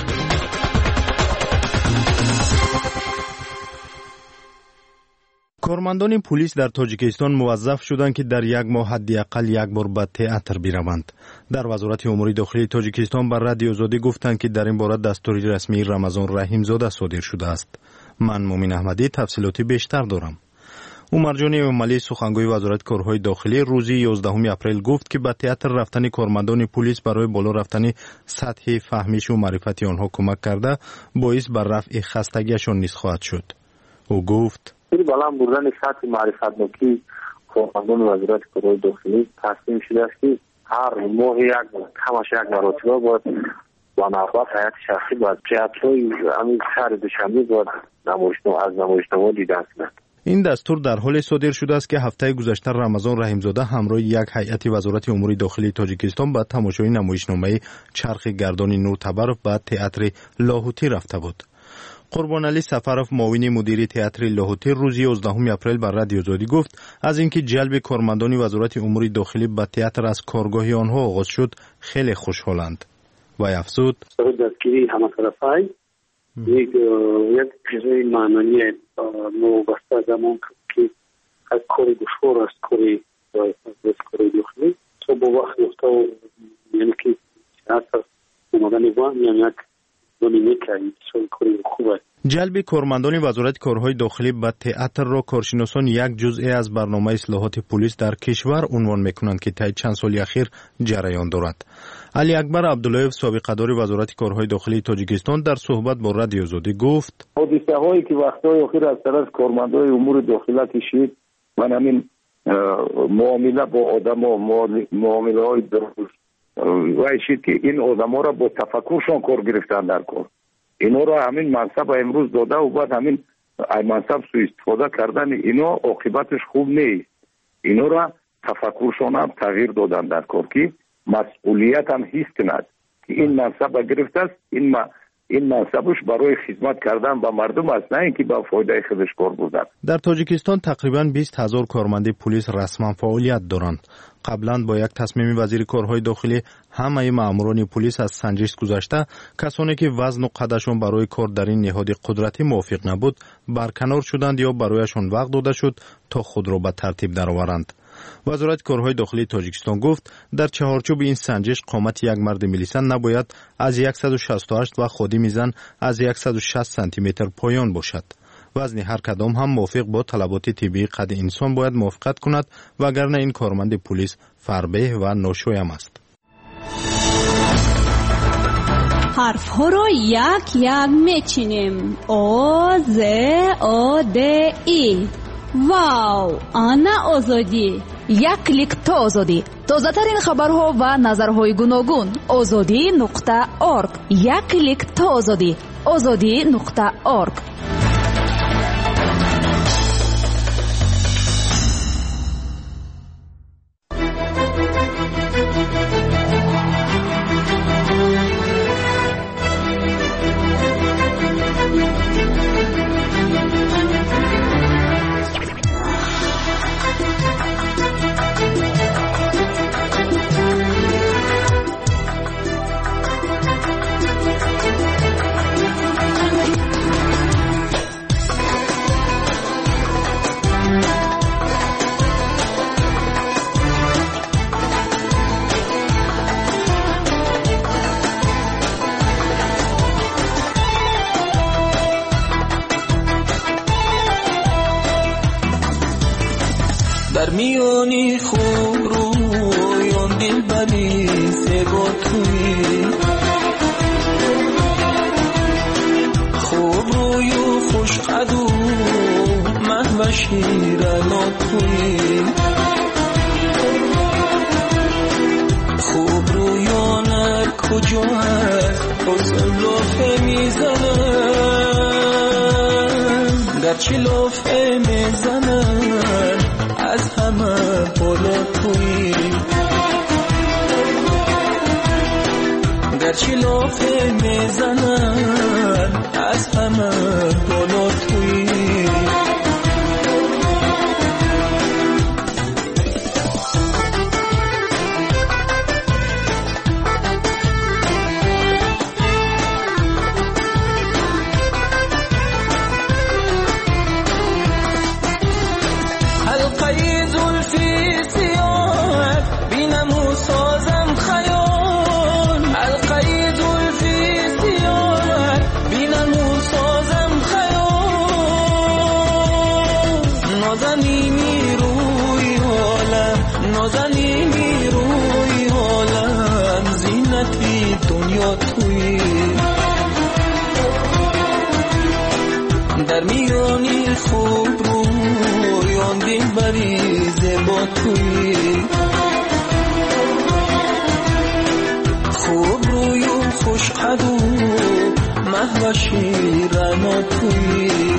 کارمندان پلیس در تاجیکستان موظف شدند که در یک ماه حداقل یک بار به تئاتر بروند. در وزارت امور داخلی تاجیکستان بر رادیو آزادی گفتند که در این باره دستور رسمی رمضان رحیمزاده صادر شده است. من مومن احمدی تفصیلاتی بیشتر دارم. عمر جانی عملی سخنگوی وزارت کارهای داخلی روز 11 اپریل گفت که به تئاتر رفتن کارمندان پلیس برای بالا رفتن سطح فهمیش و معرفت آنها کمک کرده باعث بر رفع خستگیشان نیز خواهد شد. او گفت بالا بردن سطح معرفت نوکی کارمندان وزارت کارهای داخلی تصمیم شده است که هر ماه همش یک مرتبه باید با نوبت هیئت شخصی باید تئاترهای همین شهر دوشنبه باید نمایشنامه دیدن کنند. این دستور در حال صادر شده است که هفته گذشته رمضان رحیمزاده همراه یک هیئت وزارت امور داخلی تاجیکستان به تماشای نمایشنامه چرخ گردان نورتبرف به تئاتر لاهوتی رفته بود. قربان علی سفرов معاون مدیر تئاتر لاهوتی روز 11 اپریل بر رادیو آزادی گفت از اینکه جلب کارمندان وزارت امور داخلی به تئاتر از کارگاه آنها آغاز شد خیلی خوشحالند. و افزود دستگیری همطرفانه یک چیزی معنی وابسته زمان که از کاری دشوار است، کاری کارهای داخلی تو با وقت گفته و یعنی که اصلا اومدن وان یعنی یک دونی نکنی چون کاری خوبه. جلب کارمندان وزارت کارهای داخلی به تئاتر را کارشناسان یک جزئی از برنامه اصلاحات پلیس در کشور عنوان میکنند که طی چند سال اخیر جریان دارد. علی اکبر عبداللهیف سابق اداره وزارت کارهای داخلی تاجیکستان در صحبت با رادیو آزادی گفت حادثه هایی که وقتهای اخیر از طرف کارمندان امور داخلی کشید من همین معامله با آدم و معامله های درست وایشید که این آدم ها را با تفکرشان کار گرفتن در کار اینا را همین منصب امروز داده و بعد همین منصب سو استفاده کردن اینا عاقبتش خوب نیست. اینا را تفکرشان هم تغییر دادن در کار که مسئولیت هم حس کند که این منصب گرفته است این منصبش برای خدمت کردن به مردم است نه اینکه به فایده خودش کار بودن. در تاجیکستان تقریباً 20,000 کارمند پلیس رسما فعالیت دارند. قبلا با یک تصمیم وزیر کارهای داخلی همه ماموران پلیس از سنجش گذشته کسانی که وزن و قدشان برای کار در این نهاد قدرتی موافق نبود برکنار شدند یا برایشان وقت داده شد تا خود را به ترتیب درآورند. وزارت کارهای داخلی تاجیکستان گفت در چهارچوب این سنجش قامت یک مرد میلیسن نباید از 168 و خادم زن از 160 سانتی متر پایان باشد. وزن هر کدام هم موافق با طلبات طبی قد انسان باید موافقت کند وگرنه این کارمند پلیس فربه و ناشویم است. حرف ها را یک یک میچینیم. او ز او د ای. واو، آنا آزادی. یک کلیک تا آزادی. تازه ترین خبرها و نظرهای گوناگون. azadi.org. یک کلیک تا آزادی. azadi.org. در میانی خوب رویان دلبری زیبا تویی خوب روی و خوش قد و محو شیرنا تویی خوب رویانت کجا هست حسن لافه میزنن گرچه لافه میزنن از همه بالا تویی گرچه لافه میزنن از همه بالا تویی در میانی خوب رویان دلبری زیبا تویی خوب روی و خوش قد و محو شیرنا تویی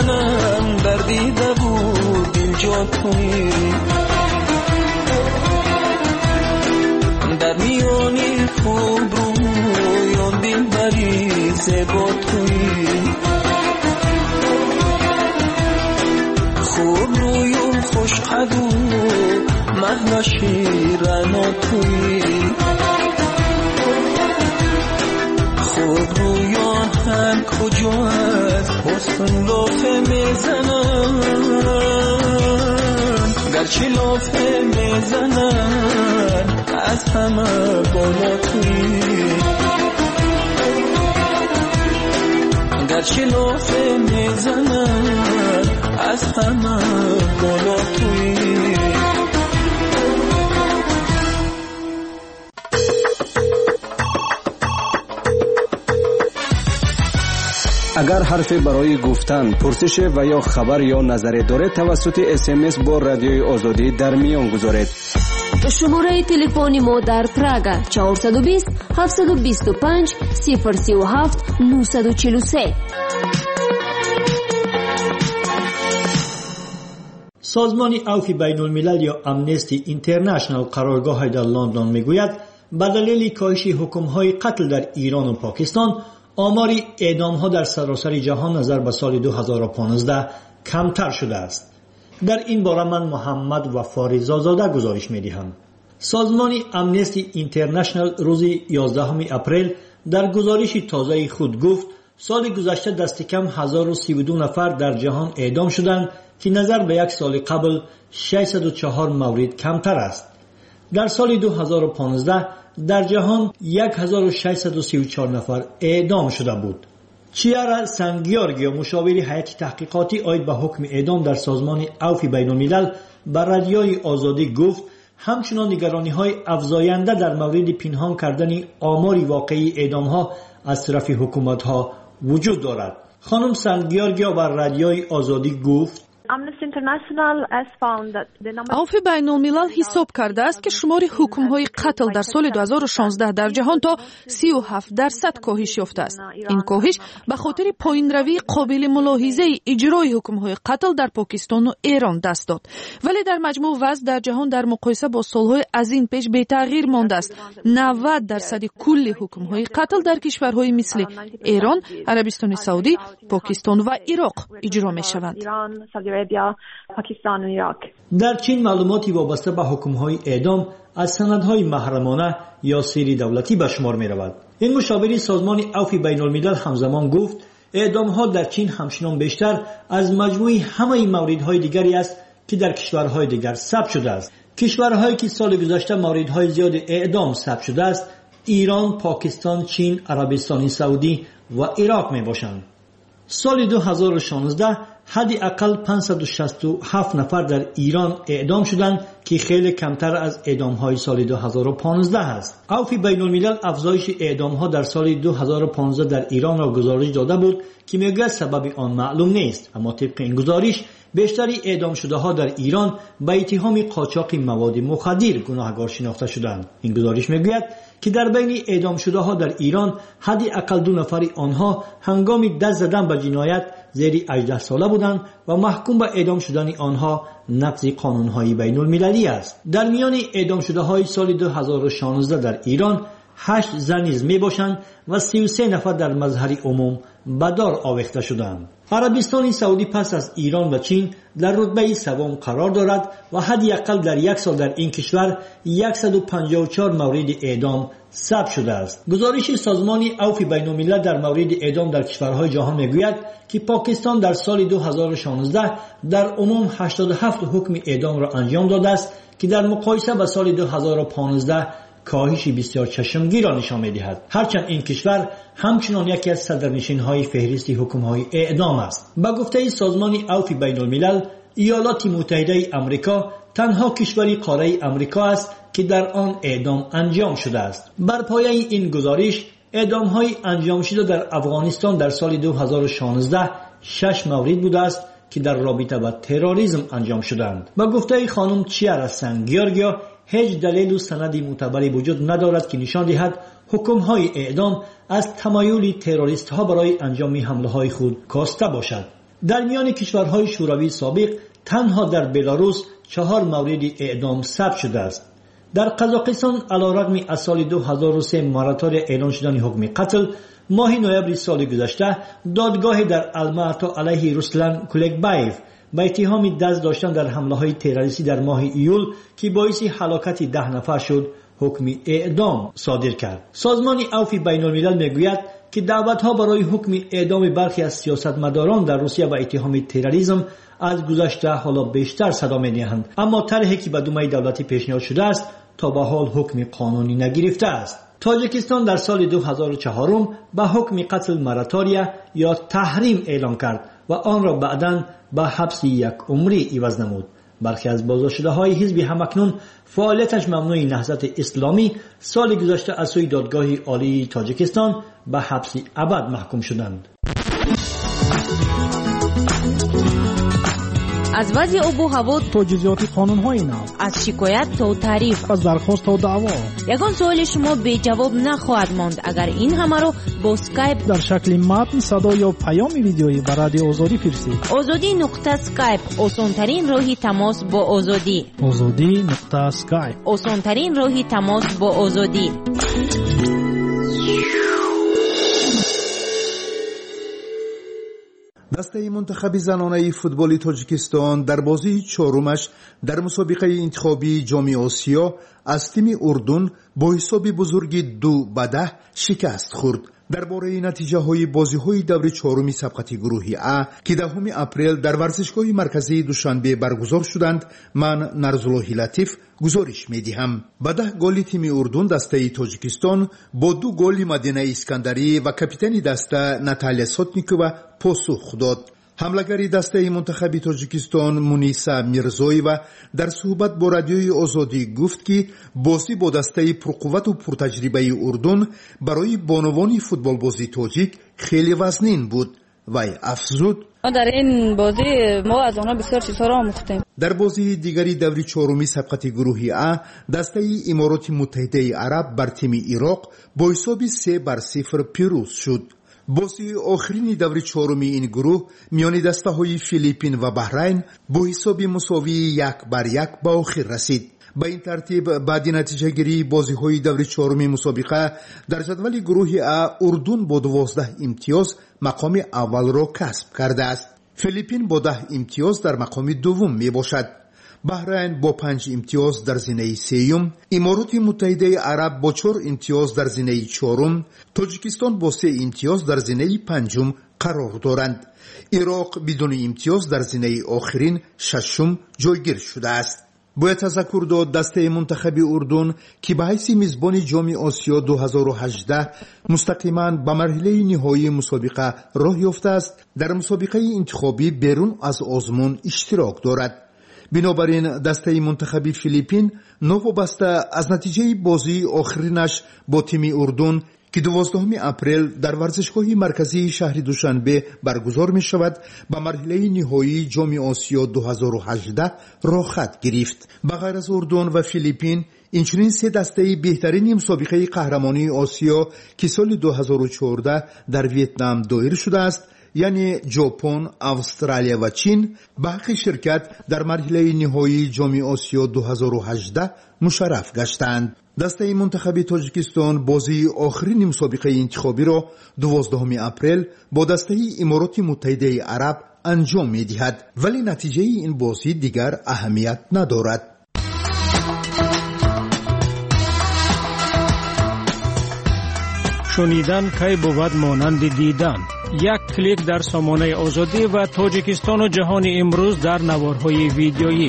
منم دردیده بود اینجا توی در میانی خوب رویان دلبری زیبا توی خوب رویان خوش قدو محو شیرنا توی خوب رویان هم کجا از حسن لافه میزنن گرچه لافه میزنن از همه بالا توی گرچه لافه میزنن از همه بالا توی اگر حرفی برای گفتن، پرسش و یا خبر یا نظری دارید توسط SMS با رادیوی آزادی در میان گذارید. شماره تلفنی ما در پراگ 420 725 037 943. سازمان عفو بین الملل یا امنستی اینترنشنال قرارگاه در لندن میگوید به دلیل کاهش حکم‌های قتل در ایران و پاکستان آمار اعدام‌ها در سراسر جهان نظر به سال 2015 کمتر شده است. در این باره من محمد وفاری زاده گزارش می‌دهم. سازمان امنستی اینترنشنال روز 11 اپریل در گزارش تازه خود گفت سال گذشته دست کم 1032 نفر در جهان اعدام شدند که نظر به یک سال قبل 604 مورد کمتر است. در سال 2015 در جهان 1634 نفر اعدام شده بود. چیارا سنگیارگیا مشاور هیئت تحقیقاتی عاید به حکم اعدام در سازمان عفو بین الملل بر رادیوی آزادی گفت همچنان نگرانی‌های افزاینده در مورد پنهان کردن آمار واقعی اعدام‌ها از طرف حکومت‌ها وجود دارد. خانم سنگیارگیا بر رادیوی آزادی گفت عفو بین الملل حساب کرده است که شمار حکم‌های قتل در سال 2016 در جهان تا 37% کاهش یافته است. این کاهش به خاطر پایین‌روی قابل ملاحظه اجرای حکم‌های قتل در پاکستان و ایران دست داد. ولی در مجموع وضع در جهان در مقایسه با سال‌های از این پیش بی تغییر مانده است. 90% کل حکم‌های قتل در کشورهای مثل ایران، عربستان سعودی، پاکستان و عراق اجرا می‌شوند. پاکستان و عراق. در چین معلوماتی وابسته به حکم‌های اعدام از سندهای محرمانه یا سری دولتی به شمار می‌رود. این مشاور سازمان عفو بین الملل همزمان گفت اعدام‌ها در چین همچنان بیشتر از مجموع همه موردهای دیگری است که در کشورهای دیگر ثبت شده است. کشورهایی که سال گذشته موردهای زیاد اعدام ثبت شده است ایران، پاکستان، چین، عربستان سعودی و عراق میباشند. سال 2016 حداقل 567 نفر در ایران اعدام شدند که خیلی کمتر از اعدام‌های سال 2015 است. عفو بین الملل افزایش اعدام‌ها در سال 2015 در ایران را گزارش داده بود که میگه سبب آن معلوم نیست، اما طبق این گزارش بیشتری اعدام شده ها در ایران به اتهام قاچاق مواد مخدر گناهکار شناخته شدند. این گزارش میگوید که در بین اعدام شده ها در ایران حداقل 2 نفر آنها هنگام دست زدن به جنایت زیر 18 ساله بودند و محکوم به اعدام شدن آنها نقض قانون‌های بین المللی است. در میان اعدام شده های سال 2016 در ایران 8 زن نیز میباشند و 33 نفر در مظهر عموم به دار آویخته شدند. عربستان سعودی پس از ایران و چین در رتبه سوم قرار دارد و حداقل در یک سال در این کشور 154 مورد اعدام ثبت شده است. گزارش سازمان عفو بین الملل در مورد اعدام در کشورهای جهان میگوید که پاکستان در سال 2016 در عموم 87 حکم اعدام را انجام داده است که در مقایسه با سال 2015 کاهش بسیار چشمگیر را نشان می‌دهد. هرچند این کشور همچنان یکی از صدرنشین‌های فهرست حکم‌های اعدام است. با گفته سازمان عفو بین الملل ایالات متحده آمریکا تنها کشوری قاره آمریکا است که در آن اعدام انجام شده است. بر پایه این گزارش اعدام‌های انجام شده در افغانستان در سال 2016 6 مورد بوده است که در رابطه با تروریسم انجام شدند. با گفته خانم چیارا سنگیارگیا هیچ دلیل و سندی معتبری وجود ندارد که نشان دهد حکم‌های اعدام از تمایل تروریست‌ها برای انجام حمله‌های خود کاسته باشد. در میان کشورهای شوروی سابق تنها در بلاروس 4 مورد اعدام ثبت شده است. در قزاقستان علیرغم از سال 2003 مراتع اعلان شدن حکم قتل، ماه نوامبر سال گذشته دادگاه در الماتا علیه رسلان کولکبایف با اتهام دست داشتن در حمله‌های تروریستی در ماه ایول که باعث هلاکت 10 نفر شد، حکم اعدام صادر کرد. سازمان عفو بین‌الملل میگوید که دعوت‌ها برای حکم اعدام برخی از سیاستمداران در روسیه با اتهام تروریسم از گذشته حالا بیشتر صدا می‌دهند، اما طرحی که به دومای دولتی پیشنهاد شده است تا به حال حکم قانونی نگرفته است. تاجیکستان در سال 2004 به حکم قتل مراتاریا یا تحریم اعلان کرد و آن را بعداً به حبس 1 عمری عوض نمود. برخی از بازداشته‌های حزب همکنون فعالیتش ممنوع نهضت اسلامی سال گذشته از سوی دادگاه عالی تاجیکستان به حبس ابد محکوم شدند. از وضع آب و هوا تا جزئیات قانون‌های نو، از شکایت تا تعریف، از درخواست تا دعوا، یگان سوال شما بی جواب نخواهد ماند اگر این همه رو با اسکایپ در شکل متن، صدا یا پیام ویدیویی به رادیو آزادی فرستید. azadi.skype آسان‌ترین راهی تماس با آزادی. azadi.skype آسان‌ترین راهی تماس با آزادی. دسته منتخب زنانه فوتبال تاجیکستان در بازی چهارمش در مسابقه انتخابی جام آسیا از تیم اردن با حساب بزرگ 2-10 شکست خورد. درباره نتیجه های بازی های دور چهارم سبقت گروه ا که 10 اپریل در ورزشگاه مرکزی دوشنبه برگزار شدند، من نرزالله لطیف گزارش میدهم. با 10 گل تیم اردن دسته تاجیکستان با 2 گل مدینه اسکندری و کاپیتان دسته ناتالیا سوتنیکووا پاسخ داد. حملگری دسته منتخب تاجیکستان مونیسا میرزویوا در صحبت با رادیوی آزادی گفت که بازی با دسته پرقوت و پرتجربه اردن برای بانوان فوتبال بازی تاجیک خیلی وزنین بود. وی افزود در این بازی ما از آنها بسیار چیزها را آموختیم. در بازی دیگری دوری چهارمی سبقت گروه ا دسته امارات متحده عرب بر تیم عراق با حساب 3-0 پیروز شد. بازی آخرین دوری چهارمی این گروه میان دسته های فیلیپین و بحرین با حساب مساوی 1-1 به آخر رسید. با این ترتیب بعد نتیجه گیری بازی های دوری چهارمی مسابقه در جدول گروه ا اردن با 12 امتیاز مقام اول را کسب کرده است. فیلیپین با 10 امتیاز در مقام دوم می باشد. بحرین با 5 امتیاز در زینه سیوم، امارات متحده عرب با 4 امتیاز در زینه چهارم، تاجیکستان با 3 امتیاز در زینه پنجم قرار دارند. عراق بدون امتیاز در زینه آخرین ششم جایگیر شده است. باید تذکر داد دسته منتخب اردن که به حیث میزبان جام آسیا 2018 مستقیما به مرحله نهایی مسابقه راه یافته است، در مسابقه انتخابی بیرون از آزمون اشتراک دارد. بنابراین دسته منتخب فیلیپین نوابسته از نتیجه بازی آخرینش با تیم اردن که 12 اپریل در ورزشگاه مرکزی شهر دوشنبه برگزار می شود به مرحله نهایی جام آسیا 2018 راه خط گرفت. بغیر از اردن و فیلیپین اینچنین 3 دسته بهترین مسابقه قهرمانی آسیا که سال 2014 در ویتنام دایر شده است، یعنی ژاپن، استرالیا و چین، به حق شرکت در مرحله نهایی جام آسیا 2018 مشرف گشتند. دسته منتخب تاجیکستان بازی آخرین مسابقه انتخابی را 12 اپریل با دسته امارات متحده عرب انجام می دهد، ولی نتیجه این بازی دیگر اهمیت ندارد. شنیدن کی بود مانند دیدن. یک کلیک در سامانه آزادی و تاجیکستان و جهان امروز در نوارهای ویدیویی.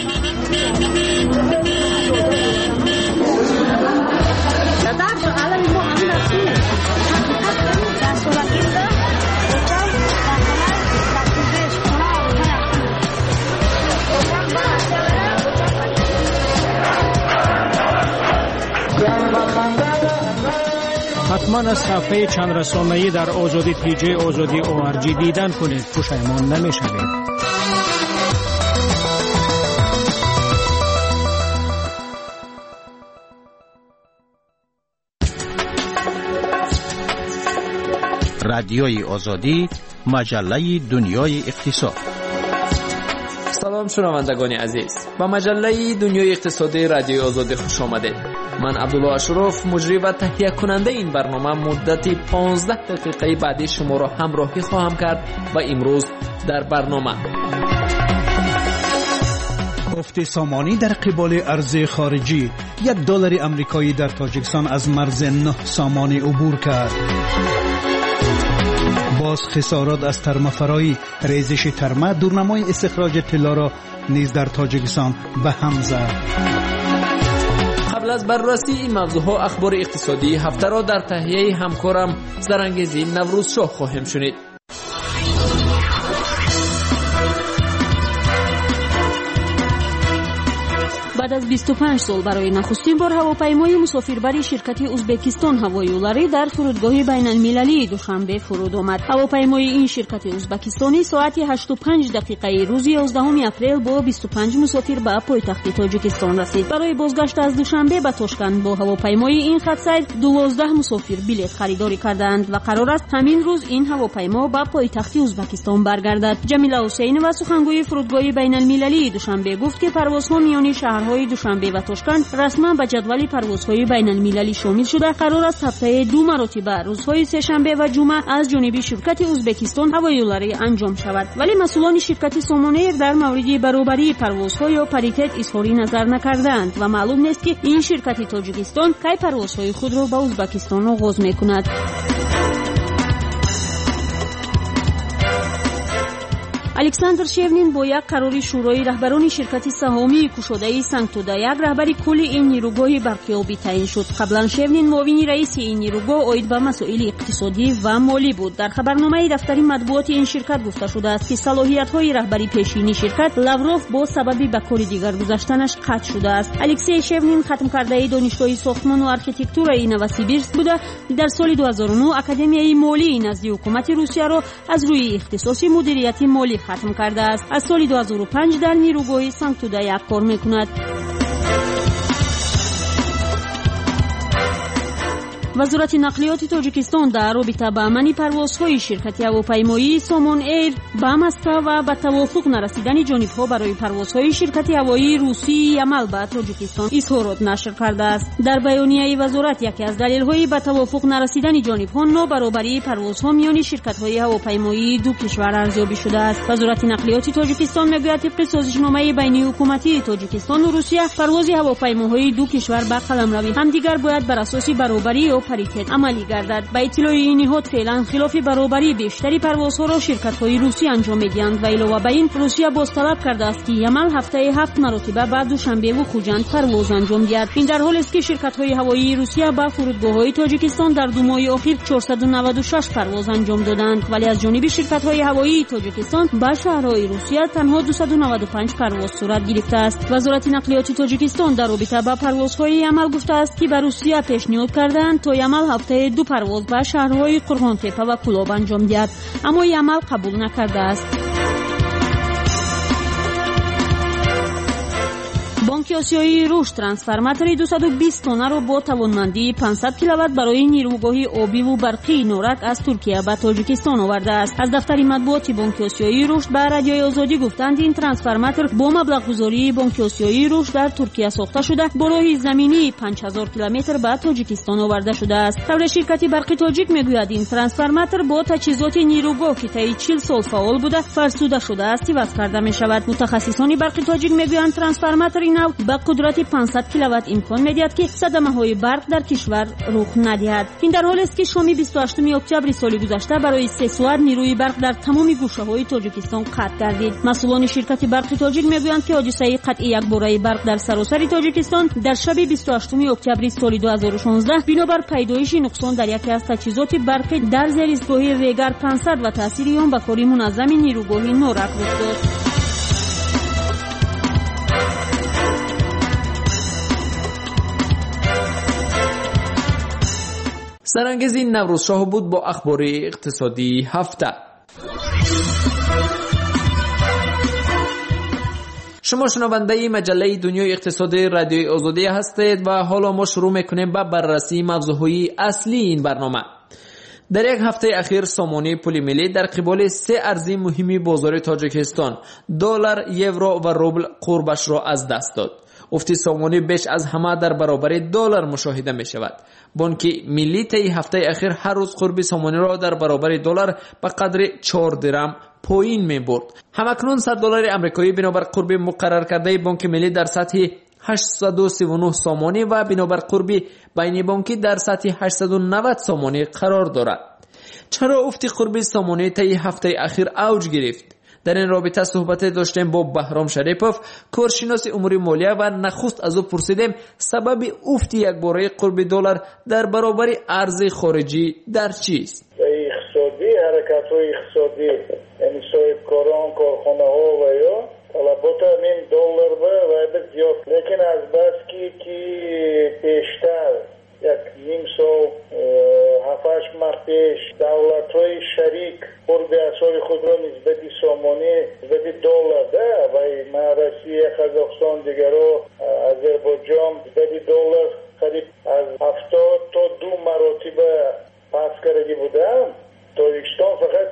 حتما از صفحه چند رسانه‌ای در آزادی پیج آزادی ORG دیدن کنید، پشیمان نمی‌شوید. رادیوی آزادی مجله دنیای اقتصاد. سلام شنوندگان عزیز، با مجله دنیای اقتصادی رادیوی آزادی خوش آمدید. من عبدالله اشرف، مجری و تهیه کننده این برنامه، مدتی 15 دقیقه بعدی شما را همراهی خواهم کرد و امروز در برنامه افت سامانی در قبال ارز خارجی، $1 امریکایی در تاجیکستان از مرز 9 سامانی عبور کرد. باز خسارات از ترمه فرایی، ریزش ترمه دورنمای استخراج طلا را نیز در تاجیکستان به هم زد. قبل از بررسی این موضوعها اخبار اقتصادی هفته را در تهیه همکارم زرنگزی نوروز شاه خواهیم شنید. بعد از 25 سال برای نخستین بار هواپیمای مسافربری شرکت ازبکستان هواییولاری در فرودگاه بین المللی دوشنبه فرود آمد. هواپیمای این شرکت ازبکستانی ساعت 8:05 دقیقه روز 11 اپریل با 25 مسافر به پایتخت تاجیکستان رسید. برای بازگشت از دوشنبه به تاشکند با هواپیمای این خط سیر 12 مسافر بلیط خریداری کردند و قرار است همین روز این هواپیما به پایتخت ازبکستان برگردد. جمیله حسین و سخنگوی فرودگاه بین المللی دوشنبه گفت که پروازها میان شهرهای دوشنبه و تاشکند رسما به جدول پروازهای بین المللی شامل شده. قرار است هفته 2 مرتبه روزهای سه‌شنبه و جمعه از جانب شرکت ازبکستان هواییولاری انجام شود، ولی مسئولان شرکت سامانیر در مورد برابری پروازها یا پاریتت اظهاری نظر نکردند و معلوم نیست که این شرکت تاجیکستان کی پروازهای خود را به ازبکستان آغاز می‌کند. الکساندر شیونین با یک قرار شورای رهبران شرکت سهامی کشاده سنگتودا یک رهبری کل این نیروگاه برقیابی تعیین شد. قبلا شیونین معاون رئیس این نیروگاه عاید به مسائل اقتصادی و مالی بود. در خبرنامه دفتر مطبوعات این شرکت گفته شده است که صلاحیت‌های رهبری پیشینی شرکت لاوروف با سبب به کار دیگر گذاشتنش قطع شده است. الکسی شیونین ختم کرده دانشگاه ساختمان و آرکیتکتور نووسیبیرسک بوده. در سال 2009 اکادمیای مالی نزد حکومت روسیه را از روی اختصاص مدیریت مالی ختم کرده است. از سال 2005 در نیروگاه سنگتودا یک کار میکند. وزارت نقلیات تاجیکستان در رابطه با منع پروازهای شرکت هواپیمایی سامان ایر به مسکو و به توافق نرسیدن جانبها برای پروازهای شرکت هوایی روسی یمل به تاجیکستان اظهارات نشر کرده است. در بیانیه وزارت یکی از دلایل به توافق نرسیدن جانبها نابرابری پروازها میان شرکت‌های هواپیمایی دو کشور ارزیابی شده است. وزارت نقلیات تاجیکستان میگوید طبق سازشنامه بین حکومتی تاجیکستان و روسیه پرواز هواپیماهای دو کشور به قلمروی همدیگر باید بر اساس برابری و پاریتت عملی گردد. با اطلاع این نهاد فعلا خلاف برابری بیشتری پروازها را شرکت‌های روسی انجام می‌دهند و علاوه بر این روسیه بازطلب کرده است که یمن هفته 7 مرتبه بعد دوشنبه و خوجند پرواز انجام دهد. این در حالی است که شرکت‌های هوایی روسیه با فرودگاه‌های تاجیکستان در 2 ماه اخیر 496 پرواز انجام دادند، ولی از جانب شرکت‌های هوایی تاجیکستان به شهرهای روسیه تنها 295 پرواز صورت گرفته است. وزارت نقلیات تاجیکستان در رابطه با پروازهای یمن گفته است که به روسیه پیشنهاد کردند تا یمل هفته 2 پرواز به شهرهای قرغانتپه و کلاب انجام دهد، اما یمل قبول نکرده است. بانک آسیایی رشد ترانسفورماتور 220 تن را با توانمندی 500 کیلووات برای نیروگاه آبی و برقی نورک از ترکیه به تاجیکستان آورده است. از دفتر مطبوعات بانک آسیایی رشد به رادیوی آزادی گفتند این ترانسفورماتور با مبلغ گذاری بانک آسیایی رشد در ترکیه ساخته شده با راه زمینی 5000 کیلومتر به تاجیکستان آورده شده است. خبر شرکت برقی تاجیک میگوید این ترانسفورماتور با تجهیزات نیروگاه که طی 40 سال فعال بوده فرسوده شده است و وصل کرده می شود. متخصصان برقی تاجیک میگویند ترانسفورماتور نو با قدرت 500 کیلووات امکان می‌دهد که صدمه‌های برق در کشور رخ ندهد. این در حالی است که شام 28 اکتبر سال گذشته برای 3 ساعت نیروی برق در تمام گوشه‌های تاجیکستان قطع گردید. مسئولان شرکت برق تاجیک میگویند که حادثه قطع یک باره برق در سراسر تاجیکستان در شب 28 اکتبر سال 2016 بنابر پیدایش نقصان در یکی از تجهیزات برقی در زیر ایستگاه ویگر 500 و تاثیر آن به کار منظم نیروگاه نورک رخ داد. سرانگزی نوروز شاه بود با اخبار اقتصادی هفته. شما شنونده مجله دنیای اقتصادی رادیوی آزادی هستید و حالا ما شروع میکنیم با بررسی موضوعهای اصلی این برنامه. در یک هفته اخیر سامانه پول ملی در قبال 3 ارزی مهمی بازار تاجیکستان دلار، یورو و روبل قربش را از دست داد. افت سامانه بیش از همه در برابر دلار مشاهده می شود. بانک ملی طی هفته اخیر هر روز قرب سامانه را در برابر دلار به قدر 4 درم پایین می برد. همکنون $100 آمریکایی بنابر قرب مقرر کرده بانک ملی در سطح 839 سامانه و بنابر قرب بین بانکی در سطح 890 سامانه قرار دارد. چرا افت قرب سامانه طی هفته اخیر اوج گرفت؟ در این رابطه صحبت داشتیم با بهرام شریپوف، کارشناس امور مالیه، و نخست از او پرسیدیم سبب افت یکباره قرب دلار در برابر ارز خارجی در چیست؟ اقتصادی، حرکت‌های اقتصادی، یعنی صاحبکاران، کارخانه‌ها و یا طلبات همین دلار و زیاد، لیکن از بس که پیشتر یک نیم سال 7-8 ماه پیش دولت‌های شریک قرب اسعار خود را نسبت سامانه نسبت دلار ده و روسیه، قزاقستان، دیگرها آذربایجان نسبت دلار قریب از 70 تا 2 مراتب پس کرده بودند. تاجیکستان فقط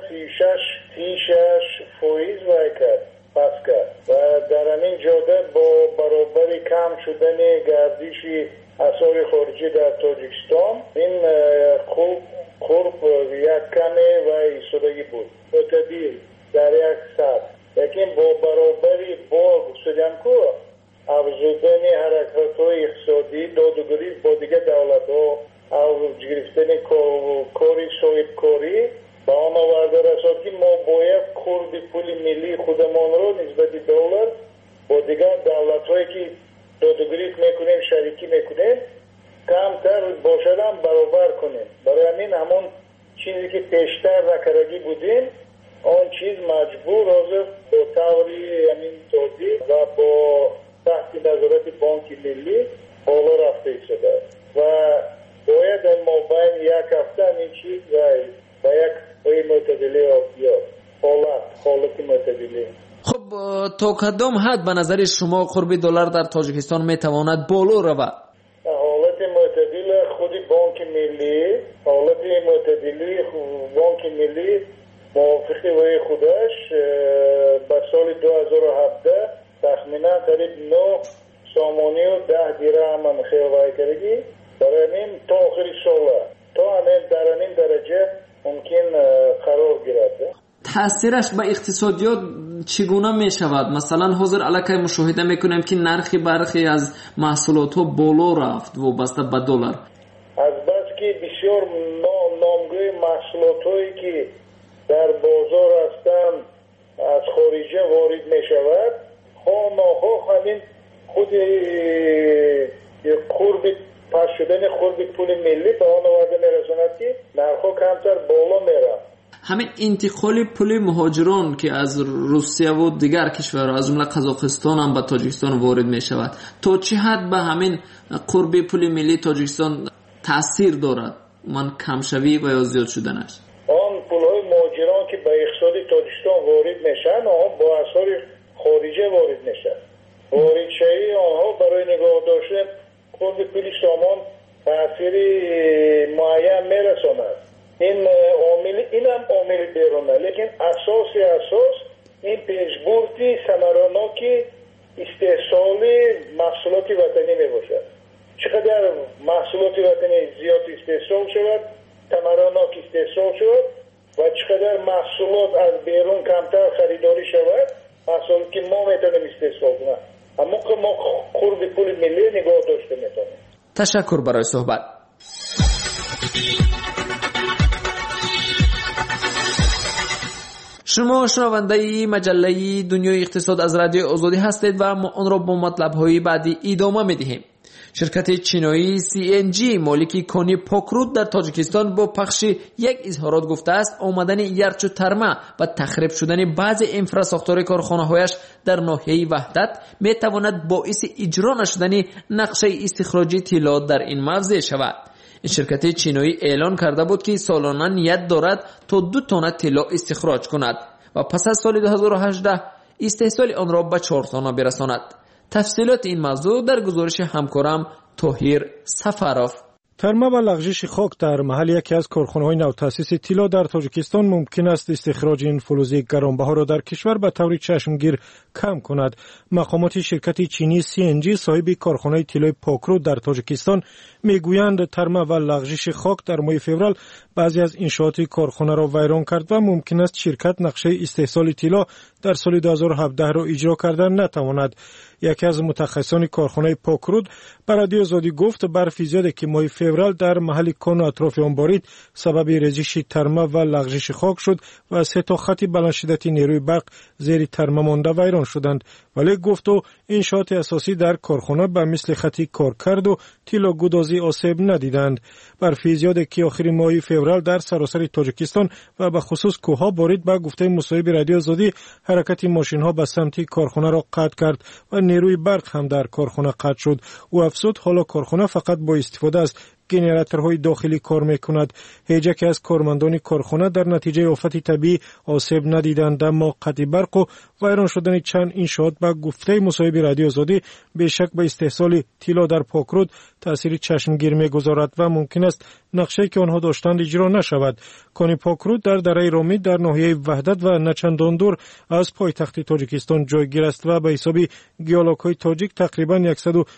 36% وای کرد، پس کرد و در همین جاده با برابر کم شدن گردش اسعار خارجی در تاجیکستان این قرب یک کمه و ایستادگی بود معتدل در یک سطح، لیکن با برابری با گفتم که افزودن حرکت‌های اقتصادی دادگری با دیگه دولت‌ها او گرفتن کاری صاحبکاری با آن آورده رساد که ما باید قرب پول ملی خودمان رو نسبت دلار با دیگه دولت‌هایی که دادگری میکنیم، شریکی میکنیم، کمتر باشد هم برابر کنیم. برای همین همون چیزی که پیشتر نکردگی بودیم آن چیز مجبور حاضر با طوری همین توضیح و با تحت نظارت بانک ملی بالا رفته شده و باید ما بین یک هفته همین چیز و یک معتدلی بیاد، حالت معتدلی. خب تا کدام حد به نظر شما قرب دلار در تاجیکستان میتواند بالا رود؟ حالت معتدل خودی بانک ملی موافقی وی خودش به سال 2017 تخمینا قریب 9 سامانه و 10 درهم خیلی کردگی. برای همین تا آخر سال تا همین در همین درجه ممکن قرار گیرد. تاثیرش به اقتصادیات چگونه می شود؟ مثلا حاضر علاقه مشاهده میکنیم که نرخ برخی از محصولات ها بالا رفت وابسته به دلار. از بس که بسیار نامگوی محصولات هایی که در بازار هستند از خارجه وارد می شود، خواه همین خود قرب پس شدن قرب پول ملی به آن آورده می رساند که نرخ کمتر بالا می رفت. همین انتقال پول مهاجران که از روسیه و دیگر کشورها از جمله قزاقستان هم به تاجیکستان وارد می شود، تا چه حد به همین قرب پول ملی تاجیکستان تاثیر دارد؟ من کمشوی و یا زیاد شدنش آن پولهای مهاجران که به اقتصاد تاجیکستان وارد میشن آنها با اسعار خارجه وارد میشن. وارد شدن آنها برای نگاه داشتن قرب پول سامان تاثیر معین میرساند. این هم عامل بیرونه، لیکن اساس این پیشبردی ثمراناکی استحصال محصولات وطنی می باشد. چقدر محصولات وطنی زیاد استحصال شود، ثمراناک استحصال شود و چقدر محصولات از بیرون کمتر خریداری شود، محصولات که ما میتونیم استحصال کنیم. اما که ما قرب پول ملی نگاه داشته میتونیم. تشکر برای صحبت. شما شنونده مجله دنیای اقتصاد از رادیو آزادی هستید و ما آن را با مطلب‌های بعدی ادامه می‌دهیم. شرکت چینایی CNG مالک کانی پاکرود در تاجیکستان با پخش یک اظهارات گفته است آمدن یرچ و ترمه و تخریب شدن بعض انفراساختور کارخانه‌هایش در ناحیه وحدت می‌تواند باعث اجرا نشدن نقشه استخراجی طلا در این موضع شود. این شرکت چینایی اعلان کرده بود که سالانه نیت دارد تا 2 تن طلا استخراج کند و پس از سال 2018 استحصال آن را به 4 تن برساند. تفصیلات این موضوع در گزارش همکارم طاهر سفروف. ترمه و لغزش خاک در محل یکی از کارخانه‌های نوتأسیس طلا در تاجیکستان ممکن است استخراج این فلز گرانبها را در کشور به طور چشمگیر کم کند. مقامات شرکت چینی CNG صاحب کارخانه طلای پاکرود در تاجیکستان میگویند ترمه و لغزش خاک در ماه فوریه بعضی از انشاءات کارخانه را ویران کرد و ممکن است شرکت نقشه استحصال طلا در سال 2017 را اجرا کرده نتواند. یکی از متخصصان کارخانه پاکرود به رادیو آزادی گفت برف زیادی که ماه فوریه در محل کان و اطراف آن بارید سبب ریزش ترمه و لغزش خاک شد و 3 تا خط بلند شدت نیروی برق زیر ترمه مانده ویران شدند. ولی گفت انشاءات اساسی در کارخانه به مثل خط کارکرد و طلا گدازی آسیب ندیدند. برف زیادی که آخر ماه فوریه در سراسر تاجیکستان و به خصوص کوهها بارید به گفته مصاحب رادیو آزادی حرکت ماشین‌ها به سمت کارخانه را قطع کرد و نیروی برق هم در کارخانه قطع شد. او افزود حالا کارخانه فقط با استفاده از گنراتورهای داخلی کار میکند. هیچ یک از کارمندان کارخانه در نتیجه آفت طبیعی آسیب ندیدند، اما قطع برق و ویران شدن چند انشاءات به گفته مصاحب رادیو آزادی بیشک به استحصال طلا در پاکرود تاثیر چشمگیر میگذارد و ممکن است نقشه‌ای که آنها داشتند اجرا نشود. کان پاکرود در دره رامی در ناحیه وحدت و نچندان دور از پایتخت تاجیکستان جایگیر است و به حساب گیولوگ‌های تاجیک تقریبا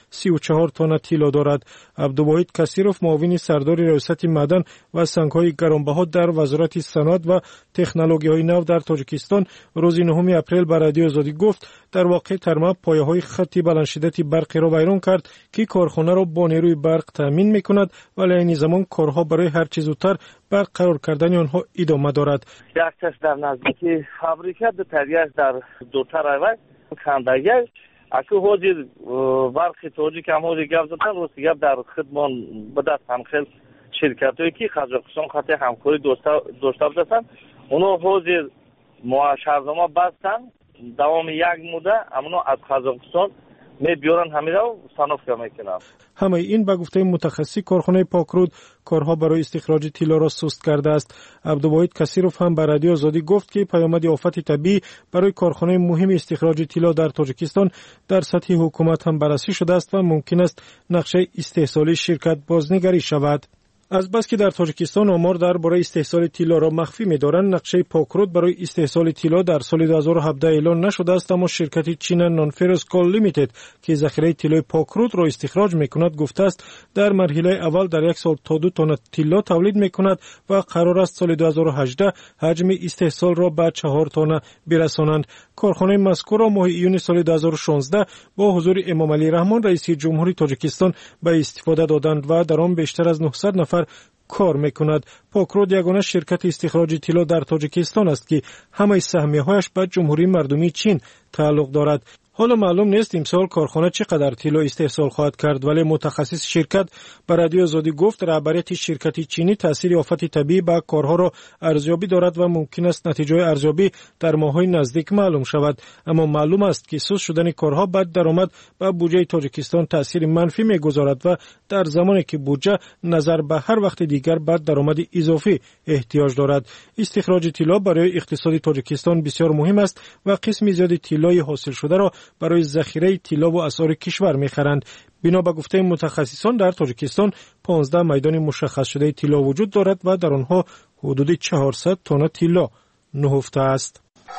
134 تن طلا دارد. عبدالواحد کثیروف معاون سردار ریاست معدن و سنگ‌های گرانبها در وزارت صنعت و تکنولوژی‌های نو در تاجیکستان روز 9 اپریل به رادیو آزادی گفت در واقع ترمه پایه‌های خط بلند شدت برقی را ویران کرد که کارخانه را با نیروی برق تامین می‌کند، ولی این زمان کارها برای هر چیز زودتر برق قرار کردن آنها ادامه دارد. یک کس در نزدیکی فابریکه دیگر در دو طرفه کندگی اکو حاضر برق تاجیک هم حاضر گفت زدن روز گفت در خدمت به دست همخیل شرکت‌هایی که قزاقستان خط همکاری داشته بودند اونها حاضر معاشرنامه بستن دوام یک مدت اما از قزاقستان میبیارن همین رو صنعت میکنن. همه این به گفته متخصص کارخانه پاکرود کارها برای استخراج طلا را سست کرده است. عبدالواحد کثیروف هم به رادیو آزادی گفت که پیامد آفت طبیعی برای کارخانه مهم استخراج طلا در تاجیکستان در سطح حکومت هم بررسی شده است و ممکن است نقشه استحصالی شرکت بازنگری شود. از بس که در تاجیکستان آمار درباره استحصال طلا را مخفی می‌دارند، نقشه پاکرود برای استحصال طلا در سال 2017 اعلان نشده است، اما شرکت چین نانفرس کال لیمیتد که ذخیره طلای پاکرود را استخراج می‌کند گفته است در مرحله اول در یک سال تا 2 تن طلا تولید می‌کند و قرار است سال 2018 حجم استحصال را به 4 تن برسانند. کارخانه مذکور را ماه ایون سال 2016 با حضور امام علی رحمان رئیس جمهوری تاجیکستان به استفاده دادند و در آن بیشتر از 900 نفر کار میکند. پاکرود یگانه شرکت استخراج طلا در تاجیکستان است که همه سهمیه‌هایش به جمهوری مردمی چین تعلق دارد. حالا معلوم نیست امسال کارخانه چقدر طلا استحصال خواهد کرد، ولی متخصص شرکت به رادیو آزادی گفت رهبریت شرکت چینی تاثیر آفت طبیعی به کارها را ارزیابی دارد و ممکن است نتیجه ارزیابی در ماه‌های نزدیک معلوم شود. اما معلوم است که سست شدن کارها بد درآمد به بودجه تاجیکستان تاثیر منفی می‌گذارد و در زمانی که بودجه نظر به هر وقت دیگر بد درآمد اضافی احتیاج دارد. استخراج طلا برای اقتصاد تاجیکستان بسیار مهم است و قسم زیادی طلای حاصل شده را برای ذخیره طلا و اسعار کشور می‌خرند. بنا به گفته متخصصان در تاجیکستان 15 میدان مشخص شده طلا وجود دارد و در آنها حدود 400 تن طلا نهفته است.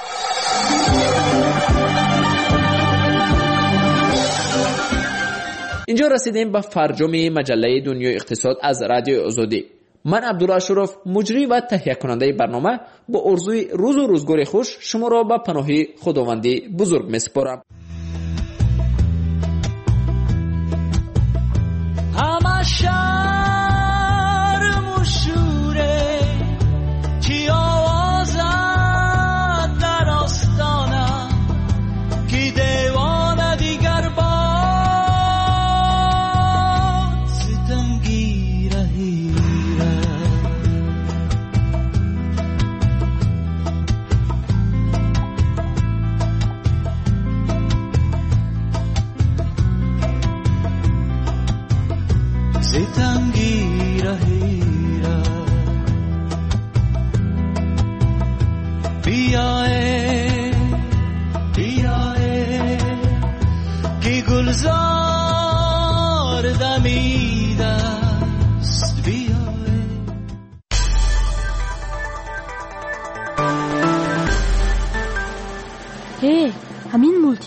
اینجا رسیدیم به فرجام مجله دنیای اقتصاد از رادیو آزادی. من عبدالله اشرف مجری و تهیه کننده برنامه با آرزوی روز و روزگار خوش شما را به پناه خداوندی بزرگ می‌سپارم. همه شهر مشوره کی آوازد در آستانه کی دیوانه دیگر باد ستمگیره هیره ستم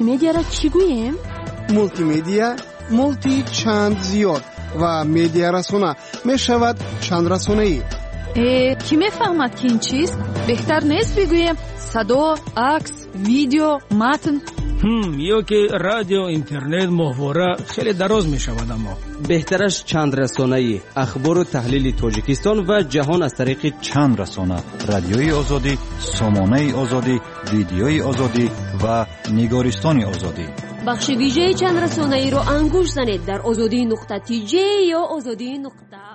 مولتیمدیا را چی گوییم؟ مولتیمدیا مولتی چند زیاد و مدیا رسانه می شود چند رسانه‌ای. کی میفهمد که این چیست؟ بهتر نیست بگوییم صدا، عکس، ویدیو، متن؟ یا که رادیو، اینترنت، محوره خیلی دراز می شود. اما بهترش چند رسانه‌ای، اخبار و تحلیل تاجیکستان و جهان از طریق چند رسانه: رادیوی آزادی، سامانه آزادی، ویدیوی آزادی و نگارستان آزادی. بخش ویژه چند رسانه‌ای رو انگوش زنید در azodi.tj یا azodi.